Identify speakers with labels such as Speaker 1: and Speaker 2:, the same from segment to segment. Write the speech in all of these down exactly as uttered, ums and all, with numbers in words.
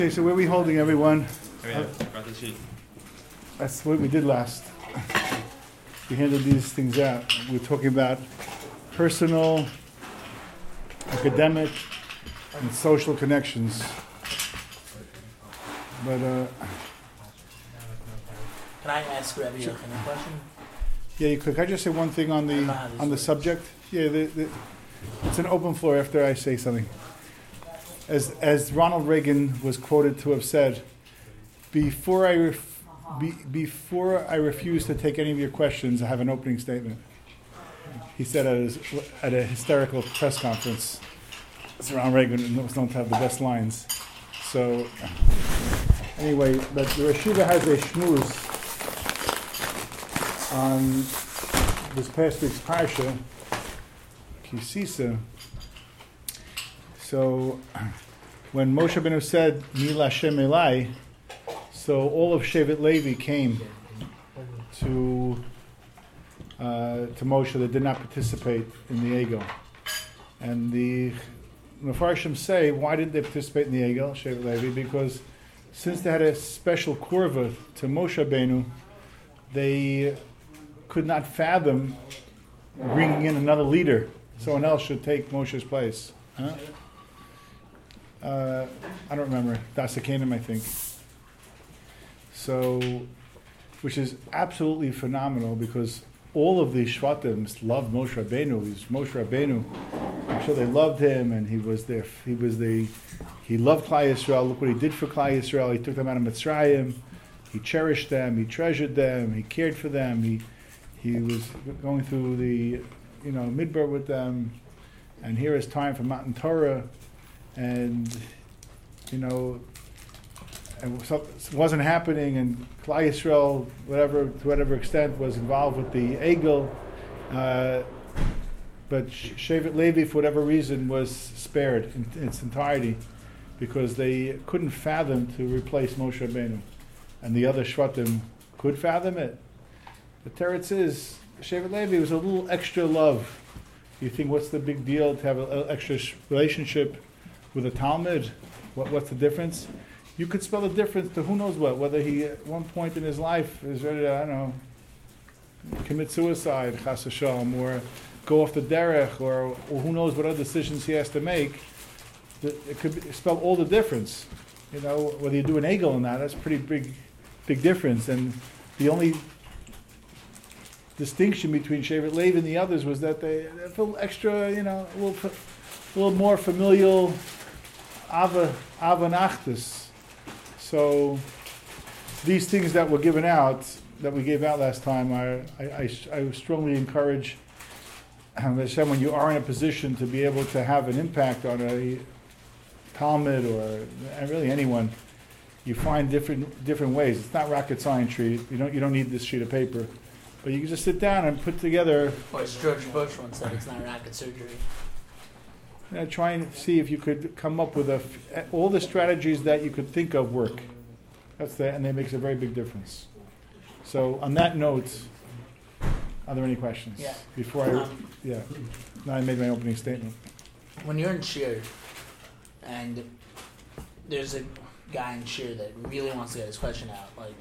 Speaker 1: Okay, so where are we holding, everyone?
Speaker 2: Oh, yeah. Brought the sheet.
Speaker 1: That's what we did last. We handed these things out. We were talking about personal, academic, and social connections. But, uh...
Speaker 3: Can I ask Rabbi a question?
Speaker 1: Yeah, you could. Can I just say one thing on the on the subject? Yeah, the, the, it's an open floor after I say something. As as Ronald Reagan was quoted to have said, before I ref, be, before I refuse to take any of your questions, I have an opening statement. He said at, his, at a hysterical press conference. So Ronald Reagan was known to have the best lines. So anyway, but the Rosh Yeshiva has a shmooze on this past week's parsha, Kisisa. So when Moshe Rabbeinu said Mi Lashem Elai, so all of Shevet Levi came to uh, to Moshe that did not participate in the Egel. And the Mefarshim say, why didn't they participate in the Egel, Shevet Levi? Because since they had a special kurva to Moshe Rabbeinu, they could not fathom bringing in another leader. Someone else should take Moshe's place. Huh? Uh, I don't remember. Dasakanim, I think. So, which is absolutely phenomenal because all of the Shvatims loved Moshe Rabbeinu. He was Moshe Rabbeinu. I'm sure they loved him, and he was there. He was the. He loved Klal Yisrael. Look what he did for Klal Yisrael. He took them out of Mitzrayim. He cherished them. He treasured them. He cared for them. He he was going through the, you know, Midbar with them. And here is time for Matan Torah, and you know, and so it wasn't happening. And Klal Yisrael, whatever to whatever extent, was involved with the Egel, uh, but Shevet Levi, for whatever reason, was spared in, in its entirety because they couldn't fathom to replace Moshe Rabbeinu, and the other Shvatim could fathom it. The teretz is Shevet Levi was a little extra love. You think, what's the big deal to have an extra sh- relationship with a Talmud? What, what's the difference? You could spell the difference to who knows what, whether he at one point in his life is ready to, I don't know, commit suicide, chas v'shalom, or go off the derech, or, or who knows what other decisions he has to make. It could be, spell all the difference. You know, whether you do an egel or not, that's a pretty big, big difference. And the only distinction between Shevet Levi and the others was that they a little extra, you know, a little, a little more familial ava avanachtus. So these things that were given out, that we gave out last time, I I, I, I strongly encourage Hashem, when you are in a position to be able to have an impact on a Talmud or really anyone, you find different different ways. It's not rocket science. You don't you don't need this sheet of paper. But you can just sit down and put together.
Speaker 3: Or as George Bush once said, it's not rocket surgery.
Speaker 1: You know, try and see if you could come up with a, all the strategies that you could think of work. That's that, and that makes a very big difference. So, on that note, are there any questions?
Speaker 3: Yeah.
Speaker 1: Before I,
Speaker 3: um,
Speaker 1: yeah. Now I made my opening statement.
Speaker 3: When you're in Shir, and there's a guy in Shir that really wants to get his question out, like.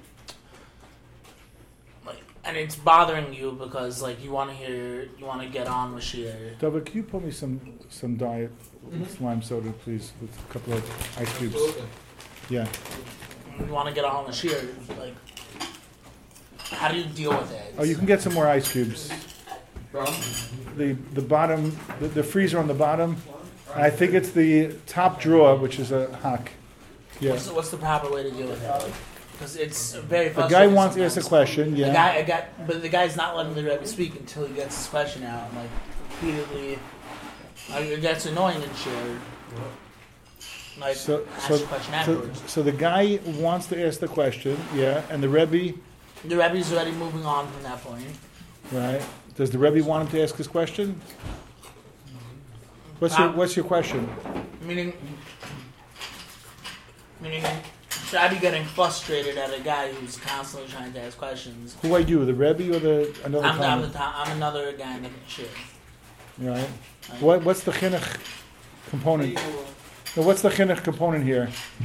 Speaker 3: And it's bothering you because, like, you want to hear, you want to get on with Shir.
Speaker 1: David, can you pull me some some diet mm-hmm. lime soda, please, with a couple of ice cubes? Yeah.
Speaker 3: You want to get on with Shir, like, how do you deal with it?
Speaker 1: Oh, you can get some more ice cubes. The the bottom, the, the freezer on the bottom. I think it's the top drawer, which is a hack. Yeah.
Speaker 3: What's the, what's the proper way to deal with it? Like, because it's very
Speaker 1: frustrating. The guy wants to ask a question, yeah.
Speaker 3: The guy, I got, but the guy's not letting the Rebbe speak until he gets his question out. And, like, repeatedly, like, it gets annoying and shit. Like,
Speaker 1: so,
Speaker 3: ask
Speaker 1: so,
Speaker 3: the question
Speaker 1: so,
Speaker 3: afterwards.
Speaker 1: so the guy wants to ask the question, yeah, and the Rebbe...
Speaker 3: The Rebbe's already moving on from that point.
Speaker 1: Right. Does the Rebbe want him to ask his question? What's um, your What's your question?
Speaker 3: Meaning... Meaning... Should I be getting frustrated at a guy who's constantly trying to ask questions?
Speaker 1: Who are you, the Rebbe or the another?
Speaker 3: I'm, I'm, the, I'm another guy in the shit.
Speaker 1: Right. Like, what What's the chinuch component? Now, what's the chinuch component here?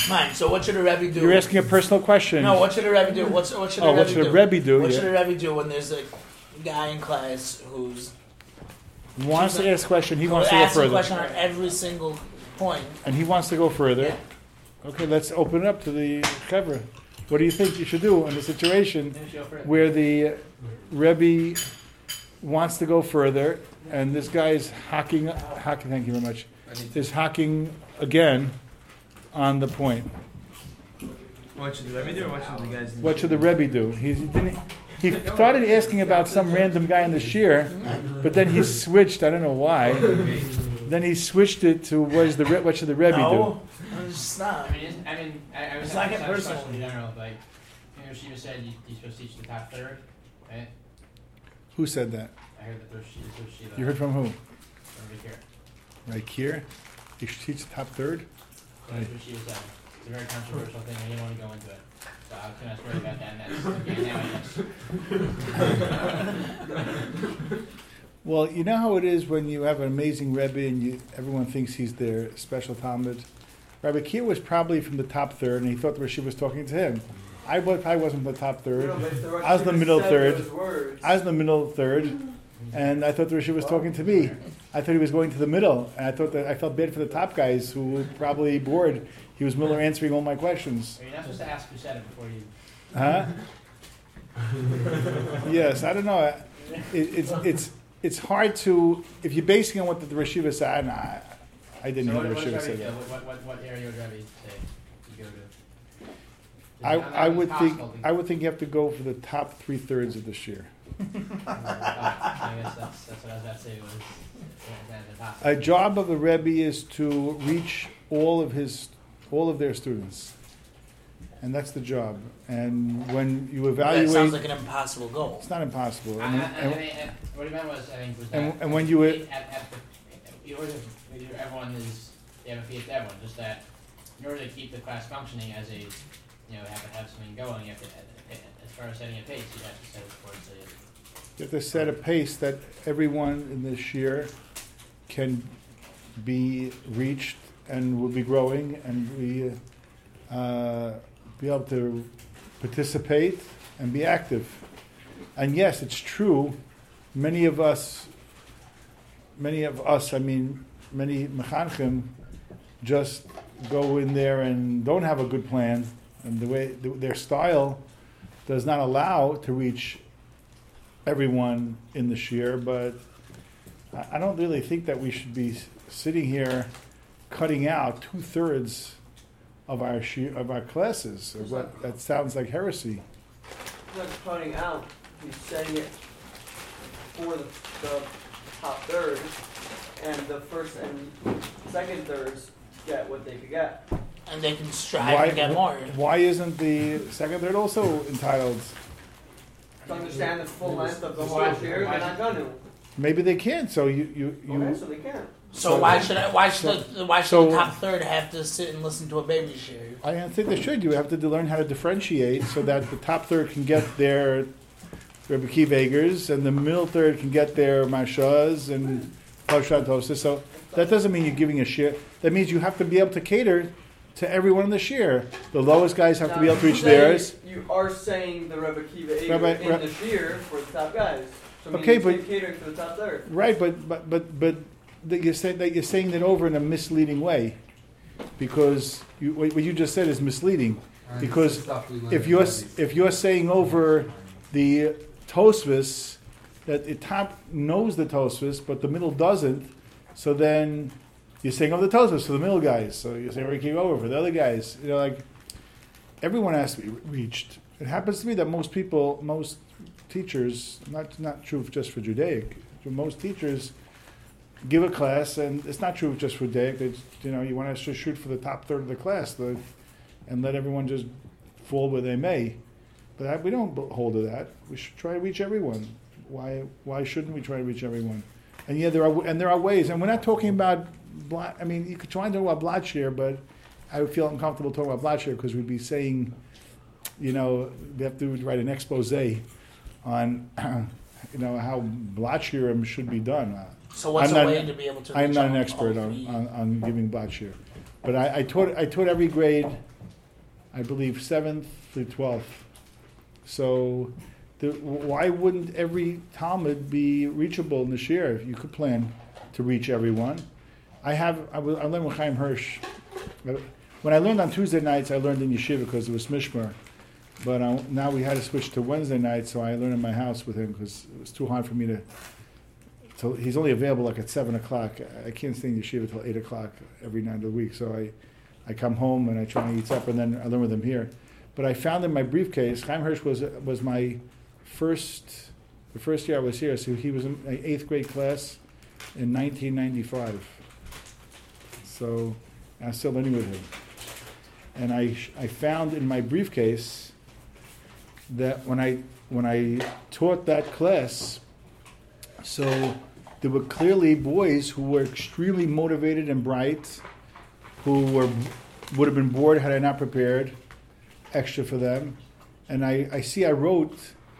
Speaker 3: Mine. So what should a Rebbe do?
Speaker 1: You're asking a personal question.
Speaker 3: No, what should a Rebbe do? What's, what should a
Speaker 1: oh,
Speaker 3: Rebbe
Speaker 1: what should
Speaker 3: do?
Speaker 1: a Rebbe do?
Speaker 3: What
Speaker 1: yeah.
Speaker 3: should a Rebbe do when there's a guy in class who's
Speaker 1: wants to ask a question, he wants to go
Speaker 3: asking a
Speaker 1: further.
Speaker 3: question on every single point.
Speaker 1: And he wants to go further.
Speaker 3: Yeah.
Speaker 1: Okay, let's open it up to the chevra. What do you think you should do in a situation where the Rebbe wants to go further, and this guy is hacking, hacking, thank you very much, is hacking again on the point.
Speaker 2: What should the Rebbe do, or what should the guys do?
Speaker 1: What should the Rebbe do? He, didn't, he started asking about some random guy in the shir, but then he switched, I don't know why, then he switched it to what, is the, Re- what should the Rebbe
Speaker 3: No, it's not.
Speaker 4: I mean, isn't, I mean, I, I was
Speaker 3: It's not
Speaker 4: having
Speaker 3: getting
Speaker 4: this
Speaker 3: personal.
Speaker 4: question in general, like, you know, she just said you, you're supposed to teach the top third, right?
Speaker 1: do? Who said that?
Speaker 4: I heard that there's she, there's she,
Speaker 1: You heard from who?
Speaker 4: from Vic here.
Speaker 1: Right here? You should teach the top third?
Speaker 4: That's what she was saying. It's a very controversial thing. I didn't want to go into it. So I was going to worry about that, and that's okay, now I guess.
Speaker 1: Well, you know how it is when you have an amazing Rebbe and you, everyone thinks he's their special Talmud? Rabbi Kier was probably from the top third, and he thought the Rashi was talking to him. I was, I wasn't the top third.
Speaker 5: No, but if the
Speaker 1: I was in the middle
Speaker 5: said
Speaker 1: third.
Speaker 5: those words-
Speaker 1: I was in the middle third, and I thought the Rashi was talking to me. I thought he was going to the middle, and I thought that I felt bad for the top guys who were probably bored. He was Miller answering all my questions.
Speaker 4: You're not supposed to ask who said it before you...
Speaker 1: Huh? Yes, I don't know. It, it's it's it's hard to, if you're basing on what the, the Rashiva said. I, I didn't
Speaker 4: So
Speaker 1: hear
Speaker 4: what,
Speaker 1: the
Speaker 4: what,
Speaker 1: Rashiva
Speaker 4: Rebbe
Speaker 1: say
Speaker 4: do?
Speaker 1: that.
Speaker 4: what, what, what area would Rebbe say you go to?
Speaker 1: I,
Speaker 4: It's not-
Speaker 1: I
Speaker 4: not
Speaker 1: would think
Speaker 4: possible
Speaker 1: I would think you have to go for the top three thirds of this year.
Speaker 4: to- I guess that's, that's what I was about to say was... yeah, it's impossible.
Speaker 1: A job of a Rebbe is to reach all of his all of their students, and that's the job. And when you
Speaker 3: That
Speaker 1: evaluate,
Speaker 3: sounds like an impossible goal.
Speaker 1: it's not impossible.
Speaker 4: I, I,
Speaker 1: And-
Speaker 4: I,
Speaker 1: and-
Speaker 4: I mean, uh, what he meant was, I think, was that...
Speaker 1: And- and when you, uh,
Speaker 4: at, at the, in order to, everyone is, they have a fee to everyone, just that in order to keep the class functioning as a, you know, have to have something going, you have to, as far as setting a pace, you have to set it towards the...
Speaker 1: You have to set a pace that everyone in this year can be reached and will be growing and we uh, be able to participate and be active. And yes, it's true. Many of us, many of us, I mean, many mechanchim just go in there and don't have a good plan, and the way their style does not allow to reach everyone in the shir. But I I don't really think that we should be sitting here cutting out two thirds of our shir, of our classes. Or what that sounds like heresy.
Speaker 5: He's not cutting out, he's saying it for the, the top third, and the first and second thirds get what they could get.
Speaker 3: And they can strive to get more.
Speaker 1: Why isn't the second third also entitled?
Speaker 5: To understand the full length of the whole
Speaker 4: Why-
Speaker 5: year,
Speaker 4: why-
Speaker 5: they're not gonna.
Speaker 1: Can't. Maybe they can't. So you you, you
Speaker 5: Okay, so they can.
Speaker 3: So,
Speaker 1: So-
Speaker 3: why should I, why should
Speaker 1: so-
Speaker 3: the, why should
Speaker 1: so-
Speaker 3: the top third have to sit and listen to a baby share?
Speaker 1: I don't think they should. You have to learn how to differentiate so that the top third can get their Rebbe Kivagers and the middle third can get their Mashas and Pashad Tosas. So that doesn't mean you're giving a share. That means you have to be able to cater to everyone in the share. The lowest guys have to be able to reach
Speaker 5: Now, you're
Speaker 1: theirs.
Speaker 5: saying- You are saying the Rebbe Kiva Eger
Speaker 1: Rabbi-
Speaker 5: in
Speaker 1: Ra-
Speaker 5: the shear for the top guys. So
Speaker 1: Okay,
Speaker 5: meaning
Speaker 1: but-
Speaker 5: it's catering for the top third.
Speaker 1: Right, but but but but that you're saying that you're saying that over in a misleading way, because you, what what you just said is misleading. Because if you're if you're saying over the Tosfos that the top knows the Tosfos but the middle doesn't, so then you're saying over the Tosfos for the middle guys. So you're saying we keep over for the other guys. You know, like everyone has to be reached. It happens to be that most people, most teachers, not not true just for Judaic, but most teachers give a class, and it's not true just for Judaic. It's, you know, you want to just shoot for the top third of the class, the, and let everyone just fall where they may. But I, we don't hold to that. We should try to reach everyone. Why? Why shouldn't we try to reach everyone? And yeah, there are and there are ways. And we're not talking about. Blot, I mean, you could try and talk about blot share, but I would feel uncomfortable talking about blot share because we'd be saying, you know, we have to write an expose on, you know, how blot share should be done.
Speaker 3: So what's
Speaker 1: I'm
Speaker 3: a
Speaker 1: not-
Speaker 3: way to be able to?
Speaker 1: I'm
Speaker 3: reach
Speaker 1: not
Speaker 3: all-
Speaker 1: an expert
Speaker 3: all
Speaker 1: on,
Speaker 3: three?
Speaker 1: on, on giving blot share, but I, I taught I taught every grade I believe seventh through twelfth. So the, why wouldn't every Talmud be reachable in the shir? You could plan to reach everyone. I have, I, was, I learned with Chaim Hirsch. When I learned on Tuesday nights, I learned in yeshiva because it was mishmar. But uh, now we had to switch to Wednesday nights, so I learned in my house with him because it was too hard for me to, to. He's only available like at seven o'clock. I can't stay in yeshiva till eight o'clock every night of the week. So I, I come home and I try to eat supper, and then I learn with him here. But I found in my briefcase, Chaim Hirsch was was my first, the first year I was here. So he was in my eighth grade class in nineteen ninety-five. So I'm still learning with him. And I I found in my briefcase that when I when I taught that class, so there were clearly boys who were extremely motivated and bright, who were would have been bored had I not prepared extra for them. And I, I see I wrote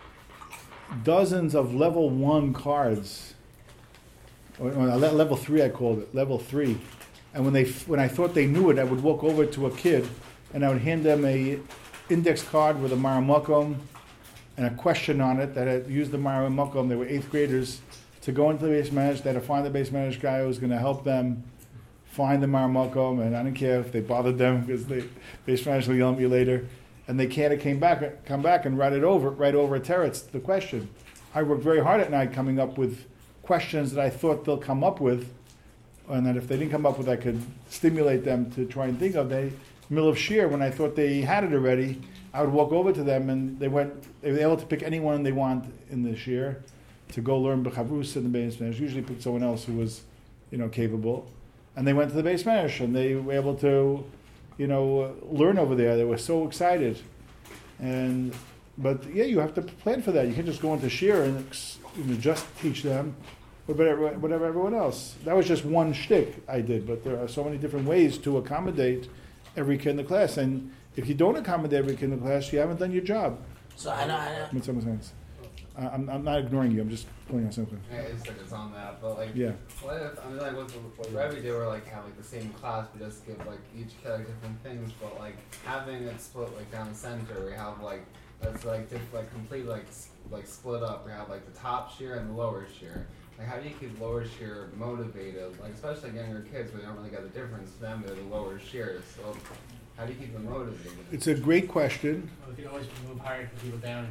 Speaker 1: dozens of level one cards, or, or level three I called it, level three. And when they when I thought they knew it, I would walk over to a kid and I would hand them a index card with a Maramakom and a question on it that had used the Maramakom. They were eighth graders to go into the base management. They had to find the base management guy who was going to help them find the Maramakom, and I didn't care if they bothered them because the base management will yell at me later. And they can't came back, come back and write it over, right over a teretz, the question. I worked very hard at night coming up with questions that I thought they'll come up with, and that if they didn't come up with, I could stimulate them to try and think of. They middle of shir, when I thought they had it already, I would walk over to them, and they went. They were able to pick anyone they want in the shir to go learn b'chavrus in the base manager. Usually, pick someone else who was, you know, capable. And they went to the base manager, and they were able to, you know, learn over there. They were so excited, and but yeah, you have to plan for that. You can't just go into shir and you know, just teach them whatever, whatever everyone else. That was just one shtick I did, but there are so many different ways to accommodate every kid in the class, and if you don't accommodate every kid in the class, you haven't done your job.
Speaker 3: So I know, I know.
Speaker 1: In some sense, uh, I'm, I'm not ignoring you. I'm just pulling on something.
Speaker 6: Yeah, it's like it's on that, but like,
Speaker 1: yeah.
Speaker 6: What if I mean like what what Rebbe did, were like have like the same class, but just give like each kid like different things, but like having it split like down the center, we have like that's like diff, like complete like s- like split up. We have like the top shear and the lower shear. Like, how do you keep lower shear motivated? Like, especially younger kids, where they don't really get the difference. To them, they're the lower shears. So, how do you keep them motivated?
Speaker 1: It's a great question.
Speaker 4: Well, we could always move higher to put people down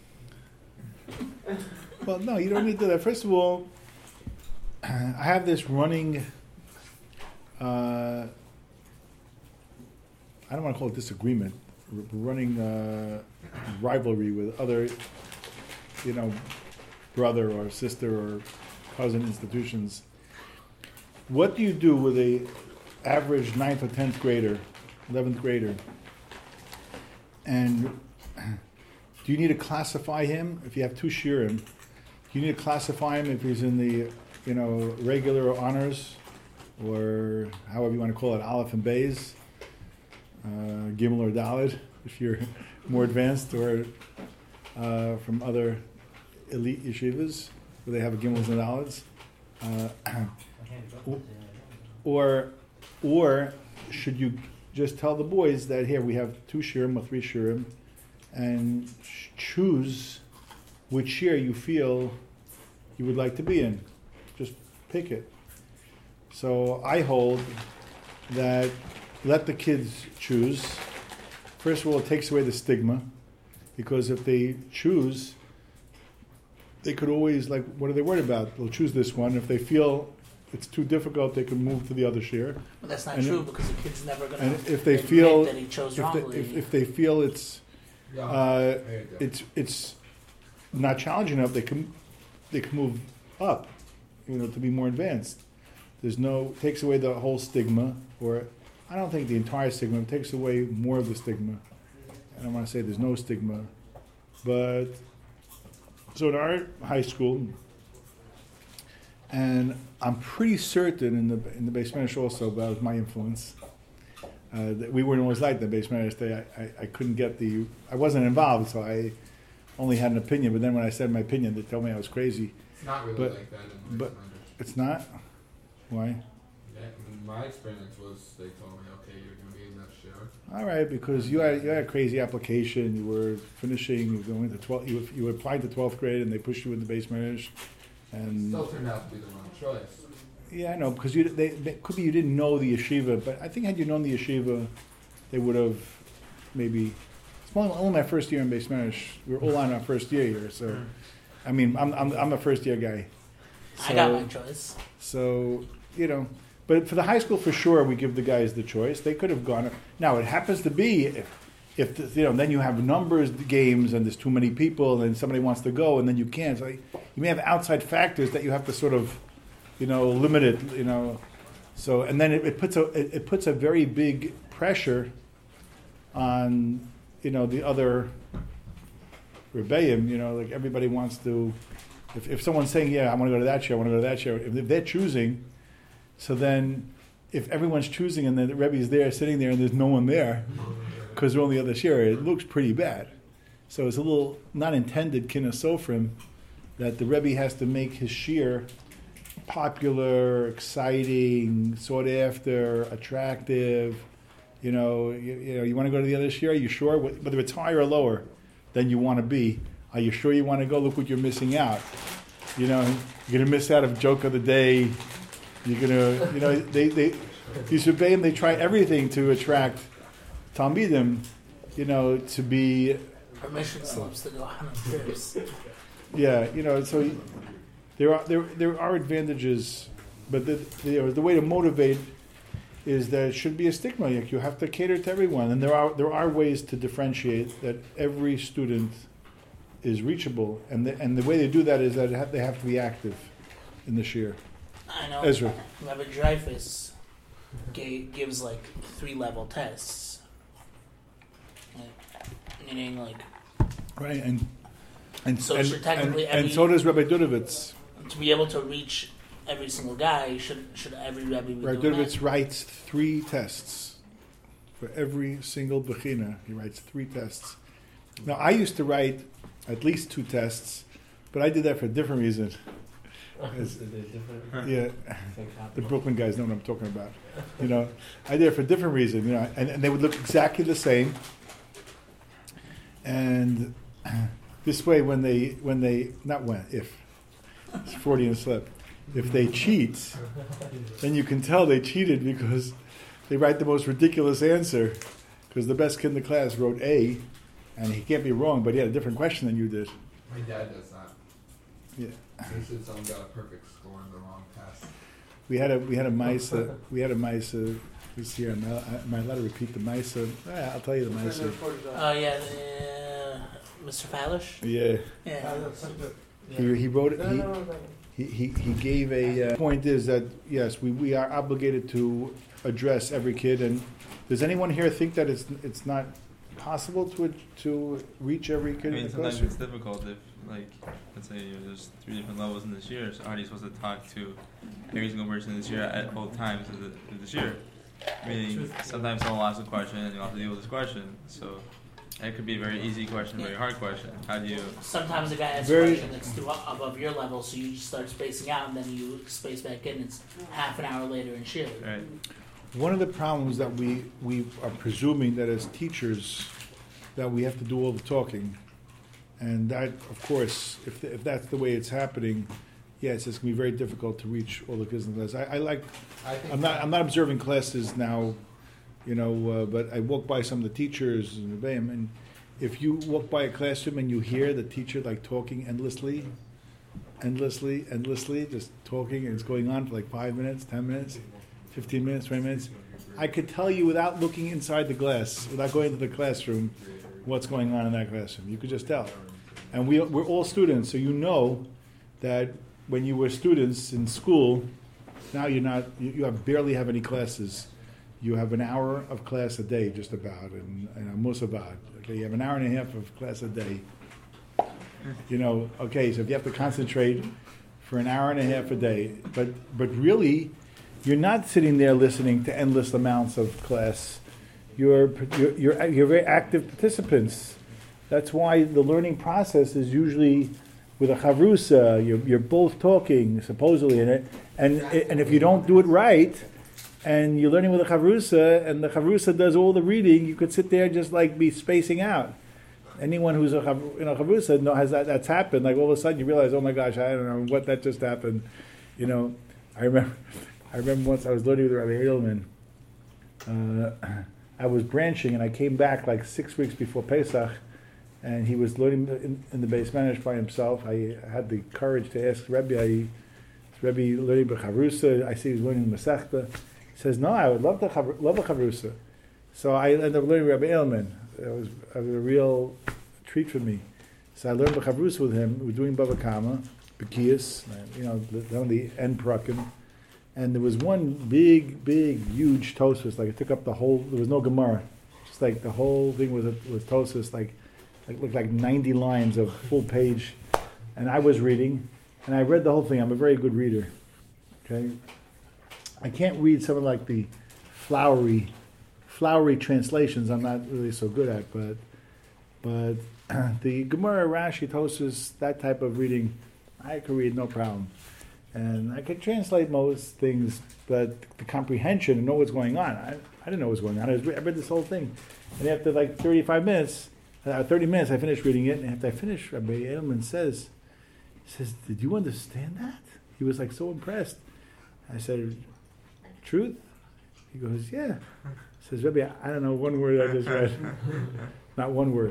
Speaker 4: into it.
Speaker 1: Well, no, you don't need to do that. First of all, I have this running, uh, I don't want to call it disagreement, r- running uh, rivalry with other, you know, brother or sister or cousin institutions. What do you do with a average ninth or tenth grader, eleventh grader? And do you need to classify him? If you have two shirim, do you need to classify him if he's in the, you know, regular or honors, or however you want to call it, aleph and beis, uh, gimel or daled, if you're more advanced, or uh, from other elite yeshivas where they have a gimels and daleds, uh, or or should you just tell the boys that here we have two shirim or three shirim, and sh- choose which shir you feel you would like to be in. Just pick it. So I hold that let the kids choose. First of all, it takes away the stigma, because if they choose, they could always, like, what are they worried about? They'll choose this one. If they feel it's too difficult, they can move to the other shir.
Speaker 3: But that's not
Speaker 1: And
Speaker 3: true
Speaker 1: it-
Speaker 3: because the kid's never going
Speaker 1: And
Speaker 3: to
Speaker 1: if they
Speaker 3: admit
Speaker 1: feel,
Speaker 3: that he chose
Speaker 1: if they,
Speaker 3: wrongly.
Speaker 1: if, if they feel it's uh, it's it's not challenging enough, they can they can move up, you know, to be more advanced. There's no takes away the whole stigma, or I don't think the entire stigma. It takes away more of the stigma. I don't want to say there's no stigma, but so in our high school, and I'm pretty certain in the in the base manager also about my influence. Uh, that we weren't always like the base manager. I, I I couldn't get the I wasn't involved, so I only had an opinion. But then when I said my opinion, they told me I was crazy.
Speaker 6: It's not really
Speaker 1: But-
Speaker 6: like that in
Speaker 1: but-
Speaker 6: but,
Speaker 1: It's not. Why?
Speaker 6: yeah, in my experience was they told me, okay, you're gonna be in that share.
Speaker 1: All right, because you had you had a crazy application. You were finishing. You were going to twelve. You, you applied to twelfth grade, and they pushed you in the base Medrash. And
Speaker 6: Still turned out to be the wrong choice.
Speaker 1: yeah, I know, because you they, they could be you didn't know the yeshiva, but I think had you known the yeshiva, they would have maybe. It's only, only my first year in base Medrash. We're all on our first year here, so I mean, I'm I'm I'm a first year guy.
Speaker 3: I got my choice.
Speaker 1: So, you know, but for the high school, for sure, we give the guys the choice. They could have gone. Now, it happens to be, if, if the, you know, then you have numbers games and there's too many people and somebody wants to go and then you can't. So you may have outside factors that you have to sort of, you know, limit it, you know. So, and then it, it puts a it, it puts a very big pressure on, you know, the other rebbeim, you know, like everybody wants to. If, if someone's saying, yeah, I want to go to that show, I want to go to that show, if, if they're choosing, so then if everyone's choosing and the Rebbe's there, sitting there, and there's no one there, because they're on the other share, it looks pretty bad. So it's a little not intended kinna sofrim that the Rebbe has to make his shir popular, exciting, sought after, attractive. You know, you, you know, you want to go to the other shir? Are you sure? Whether it's higher or lower than you want to be. Are you sure you want to go? Look what you're missing out. You know, you're going to miss out of joke of the day. You're going to, you know, they, they, these Rebbeim, they try everything to attract Talmidim, you know, to be...
Speaker 3: Permission slips to go on trips.
Speaker 1: Yeah, you know, so there are there there are advantages, but the, the, you know, the way to motivate is that it should be a stigma. Like you have to cater to everyone, and there are there are ways to differentiate that every student is reachable, and the, and the way they do that is that they have to be active in the shir.
Speaker 3: I know.
Speaker 1: Ezra.
Speaker 3: Rabbi Dreyfus gave, gives like three level tests, like, meaning like.
Speaker 1: Right, and and
Speaker 3: So
Speaker 1: and,
Speaker 3: should technically
Speaker 1: and, and
Speaker 3: every-
Speaker 1: so does Rabbi Dudovitz.
Speaker 3: To be able to reach every single guy, should should every Rebbe be
Speaker 1: Rabbi
Speaker 3: doing
Speaker 1: Dudovitz
Speaker 3: that?
Speaker 1: writes three tests for every single bechina. He writes three tests. Now I used to write at least two tests, but I did that for a different reason. As- yeah, the Brooklyn guys know what I'm talking about. You know, I did it for a different reason. You know, and, and they would look exactly the same. And this way, when they when they not when if it's Freudian slip, if they cheat, then you can tell they cheated because they write the most ridiculous answer. Because the best kid in the class wrote A, and he can't be wrong, but he had a different question than you did.
Speaker 6: My dad does that.
Speaker 1: Yeah.
Speaker 6: He said someone got a perfect score in the wrong test.
Speaker 1: We had a we had a mice uh, we had a mice uh, this year. Am I, am I allowed to repeat the mice? Uh, yeah, I'll tell you the mice. Uh,
Speaker 3: Oh yeah, uh, Mister Falish.
Speaker 1: yeah,
Speaker 3: Yeah.
Speaker 1: he he wrote it. He, he, he he gave a uh, point is that yes, we, we are obligated to address every kid. And does anyone here think that it's it's not possible to to reach every kid
Speaker 2: I mean,
Speaker 1: in the
Speaker 2: sometimes
Speaker 1: classroom?
Speaker 2: it's difficult if, like, let's say you know, there's three different levels in this year, so how are you supposed to talk to every single person this year at all times of, the, of this year? Meaning, sometimes someone will ask a question and you have to deal with this question. So it could be a very easy question, a very hard question. How do you...
Speaker 3: Sometimes the guy asks
Speaker 1: Very-
Speaker 3: a question that's too up above your level, so you just start spacing out, and then you space back in. It's half an hour later in shir.
Speaker 2: Right.
Speaker 1: One of the problems that we, we are presuming that as teachers that we have to do all the talking, and that, of course, if if that's the way it's happening, yes, it's going to be very difficult to reach all the kids in the class. I, I like,
Speaker 6: I think
Speaker 1: I'm not I'm not observing classes now, you know, uh, but I walk by some of the teachers and them, and if you walk by a classroom and you hear the teacher like talking endlessly, endlessly, endlessly, just talking, and it's going on for like five minutes, ten minutes, fifteen minutes, twenty minutes. I could tell you without looking inside the class, without going to the classroom, what's going on in that classroom. You could just tell. And we, we're all students, so you know that when you were students in school, now you're not, you, you have barely have any classes. You have an hour of class a day, just about, and, and almost about. Okay, you have an hour and a half of class a day. You know, okay, so if you have to concentrate for an hour and a half a day, but but really, you're not sitting there listening to endless amounts of class. You're you're you're, you're very active participants. That's why the learning process is usually with a chavrusa. You're you're both talking supposedly in it, and and if you don't do it right, and you're learning with a chavrusa, and the chavrusa does all the reading. You could sit there and just like be spacing out. Anyone who's a chav- you know chavrusa know has that that's happened. Like all of a sudden you realize, oh my gosh, I don't know what that just happened. You know, I remember, I remember once I was learning with Rabbi Edelman. Uh, I was branching, and I came back like six weeks before Pesach. And he was learning in, in the base managed by himself. I had the courage to ask Rebbe, I, is Rebbe learning B'chavrusa? I see he's learning the Masechta. He says, no, I would love the chav- love the Chavrusa. So I ended up learning Rebbe Edelman. It was, it was a real treat for me. So I learned B'chavrusa with him. We were doing Bava Kama, Bekias, you know, down the end Prakim. And there was one big, big, huge Tosfos. Like it took up the whole, there was no Gemara. Just like the whole thing was, was Tosfos, like, It looked like ninety lines of full page, and I was reading, and I read the whole thing. I'm a very good reader. Okay, I can't read some of like the flowery, flowery translations. I'm not really so good at, but but the Gemara, Rashi, Tosfos, that type of reading, I could read no problem, and I could translate most things, but the comprehension and know what's going on, I I didn't know what was going on. I, was, I read this whole thing, and after like thirty-five minutes. Uh, thirty minutes, I finished reading it, and after I finished, Rabbi Edelman says, he says, did you understand that? He was like so impressed. I said, truth? He goes, yeah. He says, Rabbi, I don't know one word I just read. Not one word.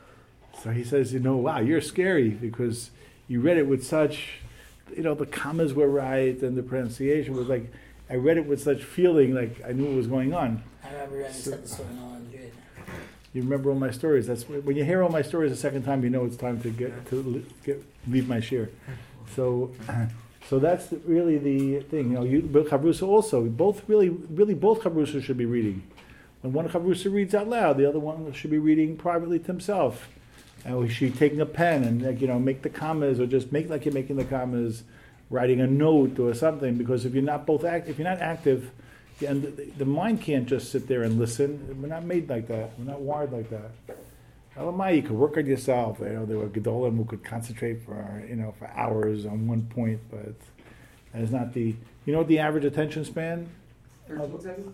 Speaker 1: So he says, you know, wow, you're scary, because you read it with such, you know, the commas were right, and the pronunciation was like, I read it with such feeling, like I knew what was going on.
Speaker 3: I remember when you said this story in all good.
Speaker 1: You remember all my stories. That's when you hear all my stories the second time, you know it's time to get to get, leave my share. So, so that's really the thing. You know, you but chavrusa also both really, really both chavrusas should be reading. When one chavrusa reads out loud, the other one should be reading privately to himself. And we should be taking a pen and like, you know make the commas, or just make like you're making the commas, writing a note or something. Because if you're not both act, if you're not active. Yeah, and the, the mind can't just sit there and listen. We're not made like that. We're not wired like that. Elamai, you could work on yourself. You know, there were gedolim who could concentrate for you know for hours on one point, but that's not the. You know what the average attention span?
Speaker 5: thirteen seconds?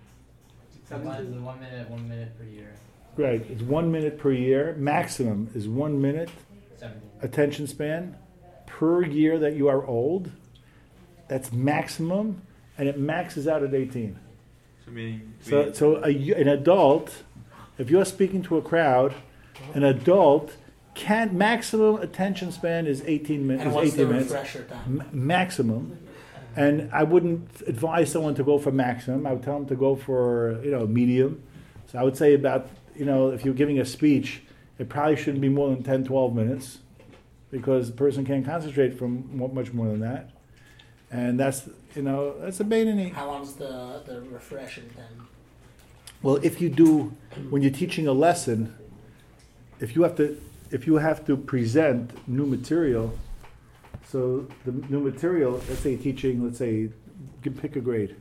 Speaker 4: Mine's the one minute, one minute per year.
Speaker 1: Right, it's one minute per year. Maximum is one minute
Speaker 4: Seventeen.
Speaker 1: attention span per year that you are old. That's maximum. And it maxes out at eighteen.
Speaker 2: So meaning,
Speaker 1: So, so a, an adult, if you're speaking to a crowd, an adult can't maximum attention span is eighteen minutes.
Speaker 3: And
Speaker 1: Is
Speaker 3: what's the
Speaker 1: eighteen minutes
Speaker 3: refresher time?
Speaker 1: M- maximum. And I wouldn't advise someone to go for maximum. I would tell them to go for you know medium. So I would say about you know if you're giving a speech, it probably shouldn't be more than ten, twelve minutes, because the person can't concentrate for much more than that. And that's, you know, that's a Beinoni.
Speaker 3: How long's the the refresher then?
Speaker 1: Well, if you do, when you're teaching a lesson, if you have to, if you have to present new material, so the new material, let's say teaching, let's say, give, pick a grade.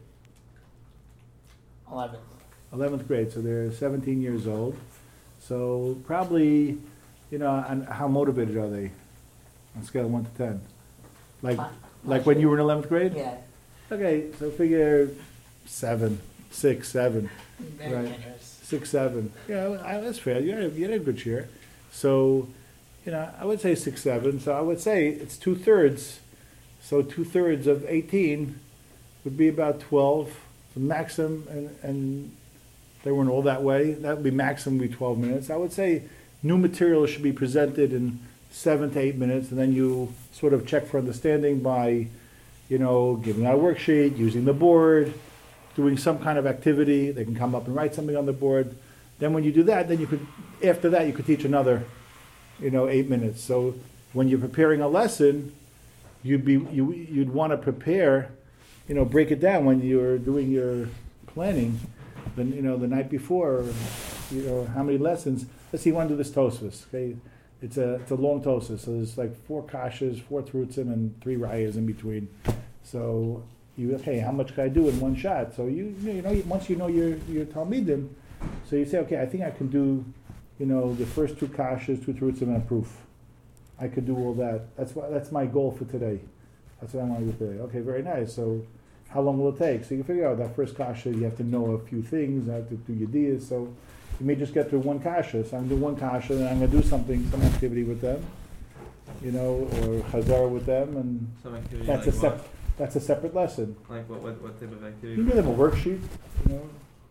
Speaker 3: Eleven.
Speaker 1: eleventh grade, so they're seventeen years old. So probably, you know, and how motivated are they on a scale of one to ten? Like,
Speaker 3: Five.
Speaker 1: like when you were in eleventh grade?
Speaker 3: Yeah.
Speaker 1: Okay, so figure seven, six, seven,
Speaker 3: Very
Speaker 1: Right.
Speaker 3: generous.
Speaker 1: six, seven. Yeah, well, I- that's fair. You had, a, you had a good year. So, you know, I would say six, seven. So I would say it's two thirds. So two thirds of eighteen would be about twelve. The maximum, and, and they weren't all that way. That would be maximum, would be twelve minutes. I would say new material should be presented in seven to eight minutes, and then you sort of check for understanding by, you know, giving out a worksheet, using the board, doing some kind of activity. They can come up and write something on the board. Then when you do that, then you could, after that, you could teach another, you know, eight minutes. So when you're preparing a lesson, you'd be you you'd want to prepare, you know, break it down when you're doing your planning. Then you know the night before, you know how many lessons. Let's see, you want to do this Tosfos, okay? It's a it's a long Tosfos, so there's like four kashas, four trutzim, and three rayas in between. So you okay? How much can I do in one shot? So you you know once you know your your talmidim, so you say okay, I think I can do, you know, the first two kashas, two trutzim, and a proof. I could do all that. That's why that's my goal for today. That's what I want to do today. Okay, very nice. So how long will it take? So you figure out that first kasha, you have to know a few things, you have to do your dias, so you may just get through one kasha. So I'm going to do one kasha, and I'm going to do something, some activity with them, you know, or chazar with them, and
Speaker 2: Some activity
Speaker 1: that's
Speaker 2: like
Speaker 1: a sep- that's a separate lesson.
Speaker 2: what? Like what, what, what type of activity?
Speaker 1: You give them a worksheet, you know.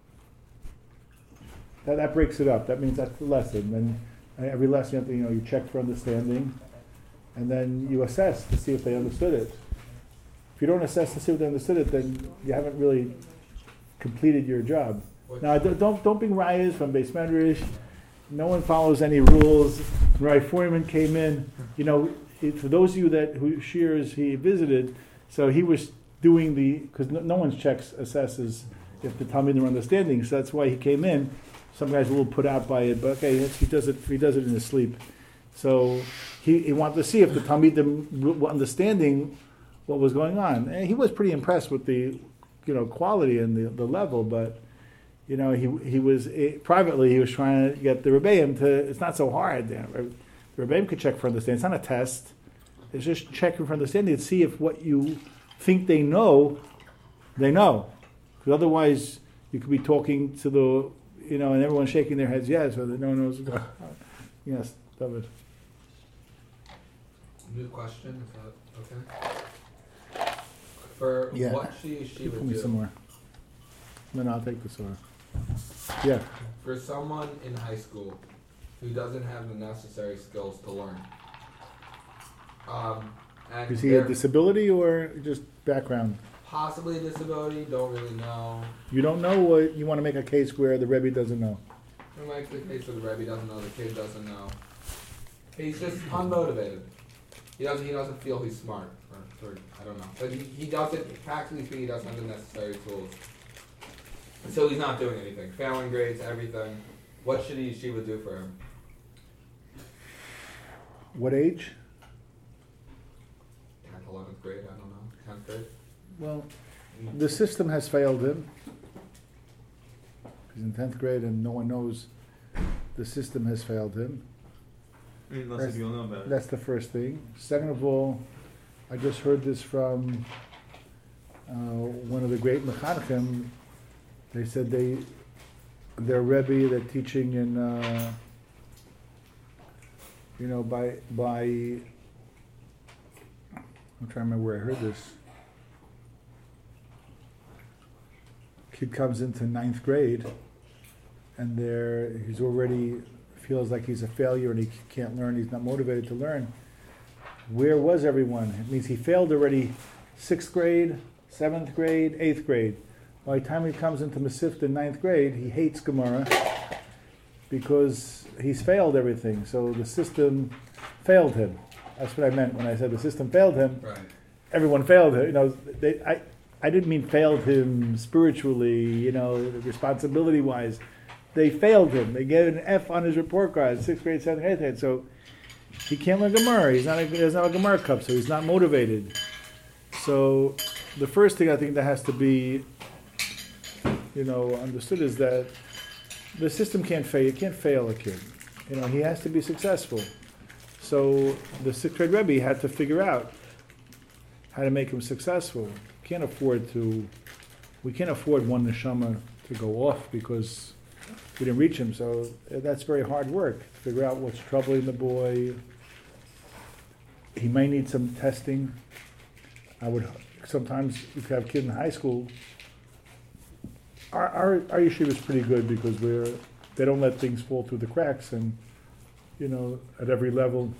Speaker 1: That, that breaks it up. That means that's the lesson. Then uh, every lesson, you have to, you know, you check for understanding, and then you assess to see if they understood it. If you don't assess to see if they understood it, then you haven't really completed your job. Now, don't don't, don't bring rayas from Beis Medrash. No one follows any rules. Rabbi Foreman came in. You know, it, for those of you that who shears he visited, so he was doing the because no, no one checks assesses if the Talmud are understanding. So that's why he came in. Some guys are a little put out by it, but okay, he does it. He does it in his sleep. So he, he wanted to see if the Talmidim were understanding what was going on. And he was pretty impressed with the, you know, quality and the, the level. But you know, he he was eh, privately he was trying to get the Rebbeim to. It's not so hard. You know, the Rebbeim could check for understanding. It's not a test. It's just checking for understanding to see if what you think they know, they know. Because otherwise, you could be talking to the. You know, and everyone's shaking their heads, yes, or no one knows. Yes, David.
Speaker 6: New question, is that okay? For
Speaker 1: Yeah.
Speaker 6: what she she
Speaker 1: Put
Speaker 6: would
Speaker 1: me
Speaker 6: do
Speaker 1: some more. Then I'll take this over. Yeah.
Speaker 6: for someone in high school who doesn't have the necessary skills to learn. Um, and
Speaker 1: Is he a
Speaker 6: they're
Speaker 1: disability or just background?
Speaker 6: possibly a disability, don't really know.
Speaker 1: You don't know, or you want to make a case where the Rebbe doesn't know?
Speaker 6: In like the case of the Rebbe doesn't know, the kid doesn't know. He's just unmotivated. He doesn't. He doesn't feel he's smart, or, or I don't know. But he, he doesn't. Practically speaking, he doesn't have the necessary tools. And so he's not doing anything. Failing grades, everything. What should he? She would do for him?
Speaker 1: What age?
Speaker 6: Tenth, eleventh grade. I don't know. Tenth grade.
Speaker 1: Well, the system has failed him. He's in tenth grade and no one knows the system has failed him.
Speaker 2: I mean, lots
Speaker 1: That's-
Speaker 2: of people know about it.
Speaker 1: That's the first thing. Second of all, I just heard this from uh, one of the great mechanchim. They said they, their Rebbe, they're teaching in, uh, you know, by, by, I'm trying to remember where I heard this. Kid comes into ninth grade and there, he's already feels like he's a failure and he can't learn, he's not motivated to learn. Where was everyone? It means he failed already sixth grade, seventh grade, eighth grade. By the time he comes into Masifta in ninth grade, he hates Gemara because he's failed everything. So the system failed him. That's what I meant when I said the system failed him.
Speaker 6: Right.
Speaker 1: Everyone failed him. You know, they, I, I didn't mean failed him spiritually, you know, responsibility-wise. They failed him. They gave an F on his report card, sixth grade, seventh grade, eighth grade. So he can't learn Gemara. He's not a, he doesn't have a Gemara cup, so he's not motivated. So the first thing I think that has to be, you know, understood is that the system can't fail. You can't fail a kid. You know, he has to be successful. So the sixth grade Rebbe had to figure out how to make him successful. Can't afford to. We can't afford one neshama to go off because we didn't reach him. So that's very hard work. Figure out what's troubling the boy. He may need some testing. I would sometimes, if you have a kid in high school, our our, our yeshiva is pretty good because we're they don't let things fall through the cracks, and you know at every level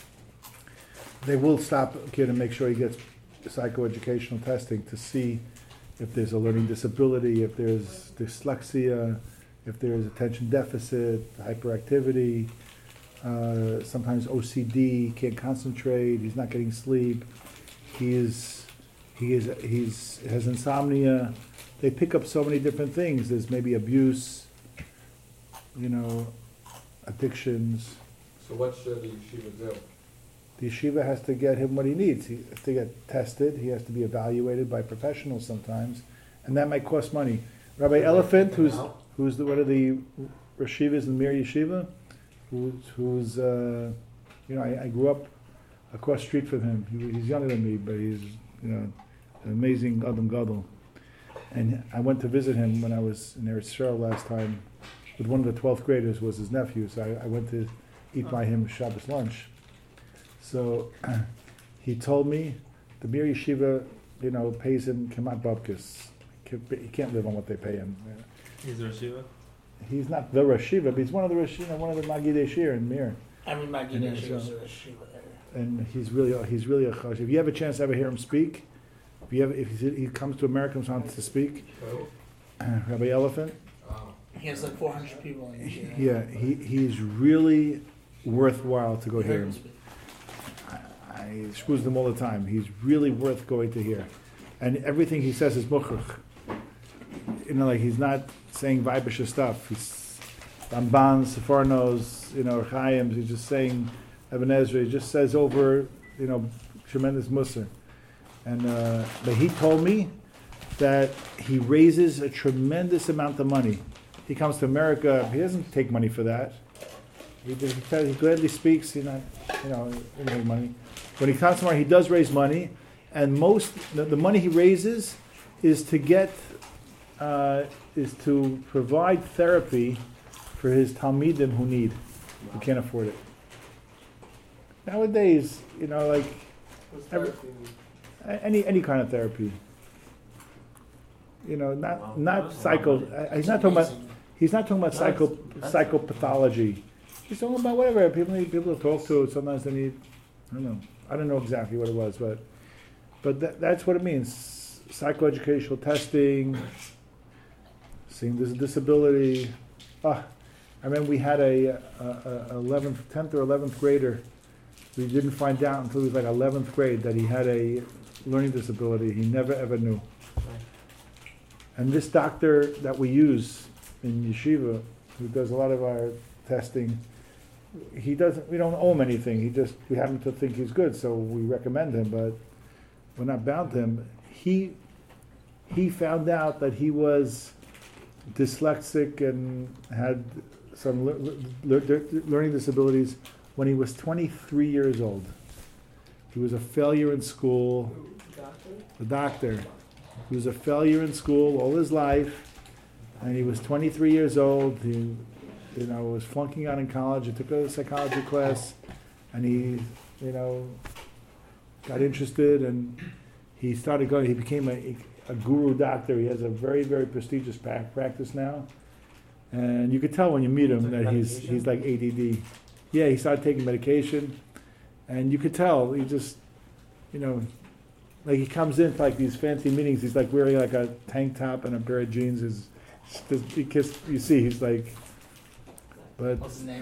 Speaker 1: they will stop a kid and make sure he gets psychoeducational testing to see if there's a learning disability, if there's dyslexia, if there's attention deficit, hyperactivity, uh, sometimes O C D, can't concentrate, he's not getting sleep, he is, he is, he's has insomnia. They pick up so many different things. There's maybe abuse, you know, addictions.
Speaker 6: So what should the yeshiva do?
Speaker 1: The yeshiva has to get him what he needs. He has to get tested. He has to be evaluated by professionals sometimes, and that might cost money. Rabbi Elephant, who's who's the, one of the yeshivas in Mir Yeshiva, who's, who's uh, you know, I, I grew up across the street from him. He, he's younger than me, but he's, you know, an amazing Adam Gadol. And I went to visit him when I was in Eretz Yisrael last time with one of the twelfth graders, was his nephew, so I, I went to eat by him Shabbos lunch. So he told me the Mir Yeshiva, you know, pays him Kemat Babkis. He can't live on what they pay him.
Speaker 2: He's a Shiva?
Speaker 1: He's not the Rosh Yeshiva, but he's one of the Rosh, you know, one of the Magidei Shir in Mir.
Speaker 3: I mean, my
Speaker 1: And
Speaker 3: Gideon
Speaker 1: it's,
Speaker 3: was
Speaker 1: uh,
Speaker 3: a Shiva there.
Speaker 1: And he's really, he's really a chosh. If you have a chance to ever hear him speak, if you have, if he, he comes to America and wants to speak, Rabbi Elephant,
Speaker 3: He has like four hundred people in here.
Speaker 1: yeah, he he's really worthwhile to go
Speaker 3: You
Speaker 1: hear
Speaker 3: heard
Speaker 1: him.
Speaker 3: him speak.
Speaker 1: I, I schmooze him all the time. He's really worth going to hear, and everything he says is mukhrach. You know, like he's not saying vibisha stuff. He's Ramban, Sefarnos, you know, Chaim. He's just saying Ibn Ezra. He just says over, you know, tremendous musar. And uh, but he told me that he raises a tremendous amount of money. He comes to America. He doesn't take money for that. He, he, he gladly speaks. He's not, you know, he doesn't make money. When he comes somewhere, he does raise money, and most the, the money he raises is to get uh, is to provide therapy for his talmidim who need, who can't afford it. Nowadays, you know, like every, any any kind of therapy. You know, not not psycho. uh, He's not talking about. He's not talking about psycho psychopathology. He's talking about whatever people need people to talk to. Sometimes they need. I don't know. I don't know exactly what it was, but but that, that's what it means. Psychoeducational testing. Seeing there's a disability. Ah, I remember we had a, a, a eleventh, tenth or eleventh grader. We didn't find out until he was like eleventh grade that he had a learning disability. He never ever knew. And this doctor that we use in yeshiva, who does a lot of our testing, he doesn't. We don't owe him anything. He just we happen to think he's good, so we recommend him. But we're not bound to him. He he found out that he was dyslexic and had some le- le- learning disabilities when he was twenty-three years old. He was a failure in school.
Speaker 5: Doctor?
Speaker 1: The doctor. He was a failure in school all his life, and he was twenty-three years old. He, you know, was flunking out in college. He took a psychology class, and he, you know, got interested, and he started going. He became a, a guru doctor. He has a very, very prestigious pa- practice now, and you could tell when you meet him that he's he's like A D D. Yeah, he started taking medication, and you could tell he just, you know. Like he comes in to like these fancy meetings, he's like wearing like a tank top and a pair of jeans. Is he kiss, you see, he's like, but
Speaker 3: What's his name?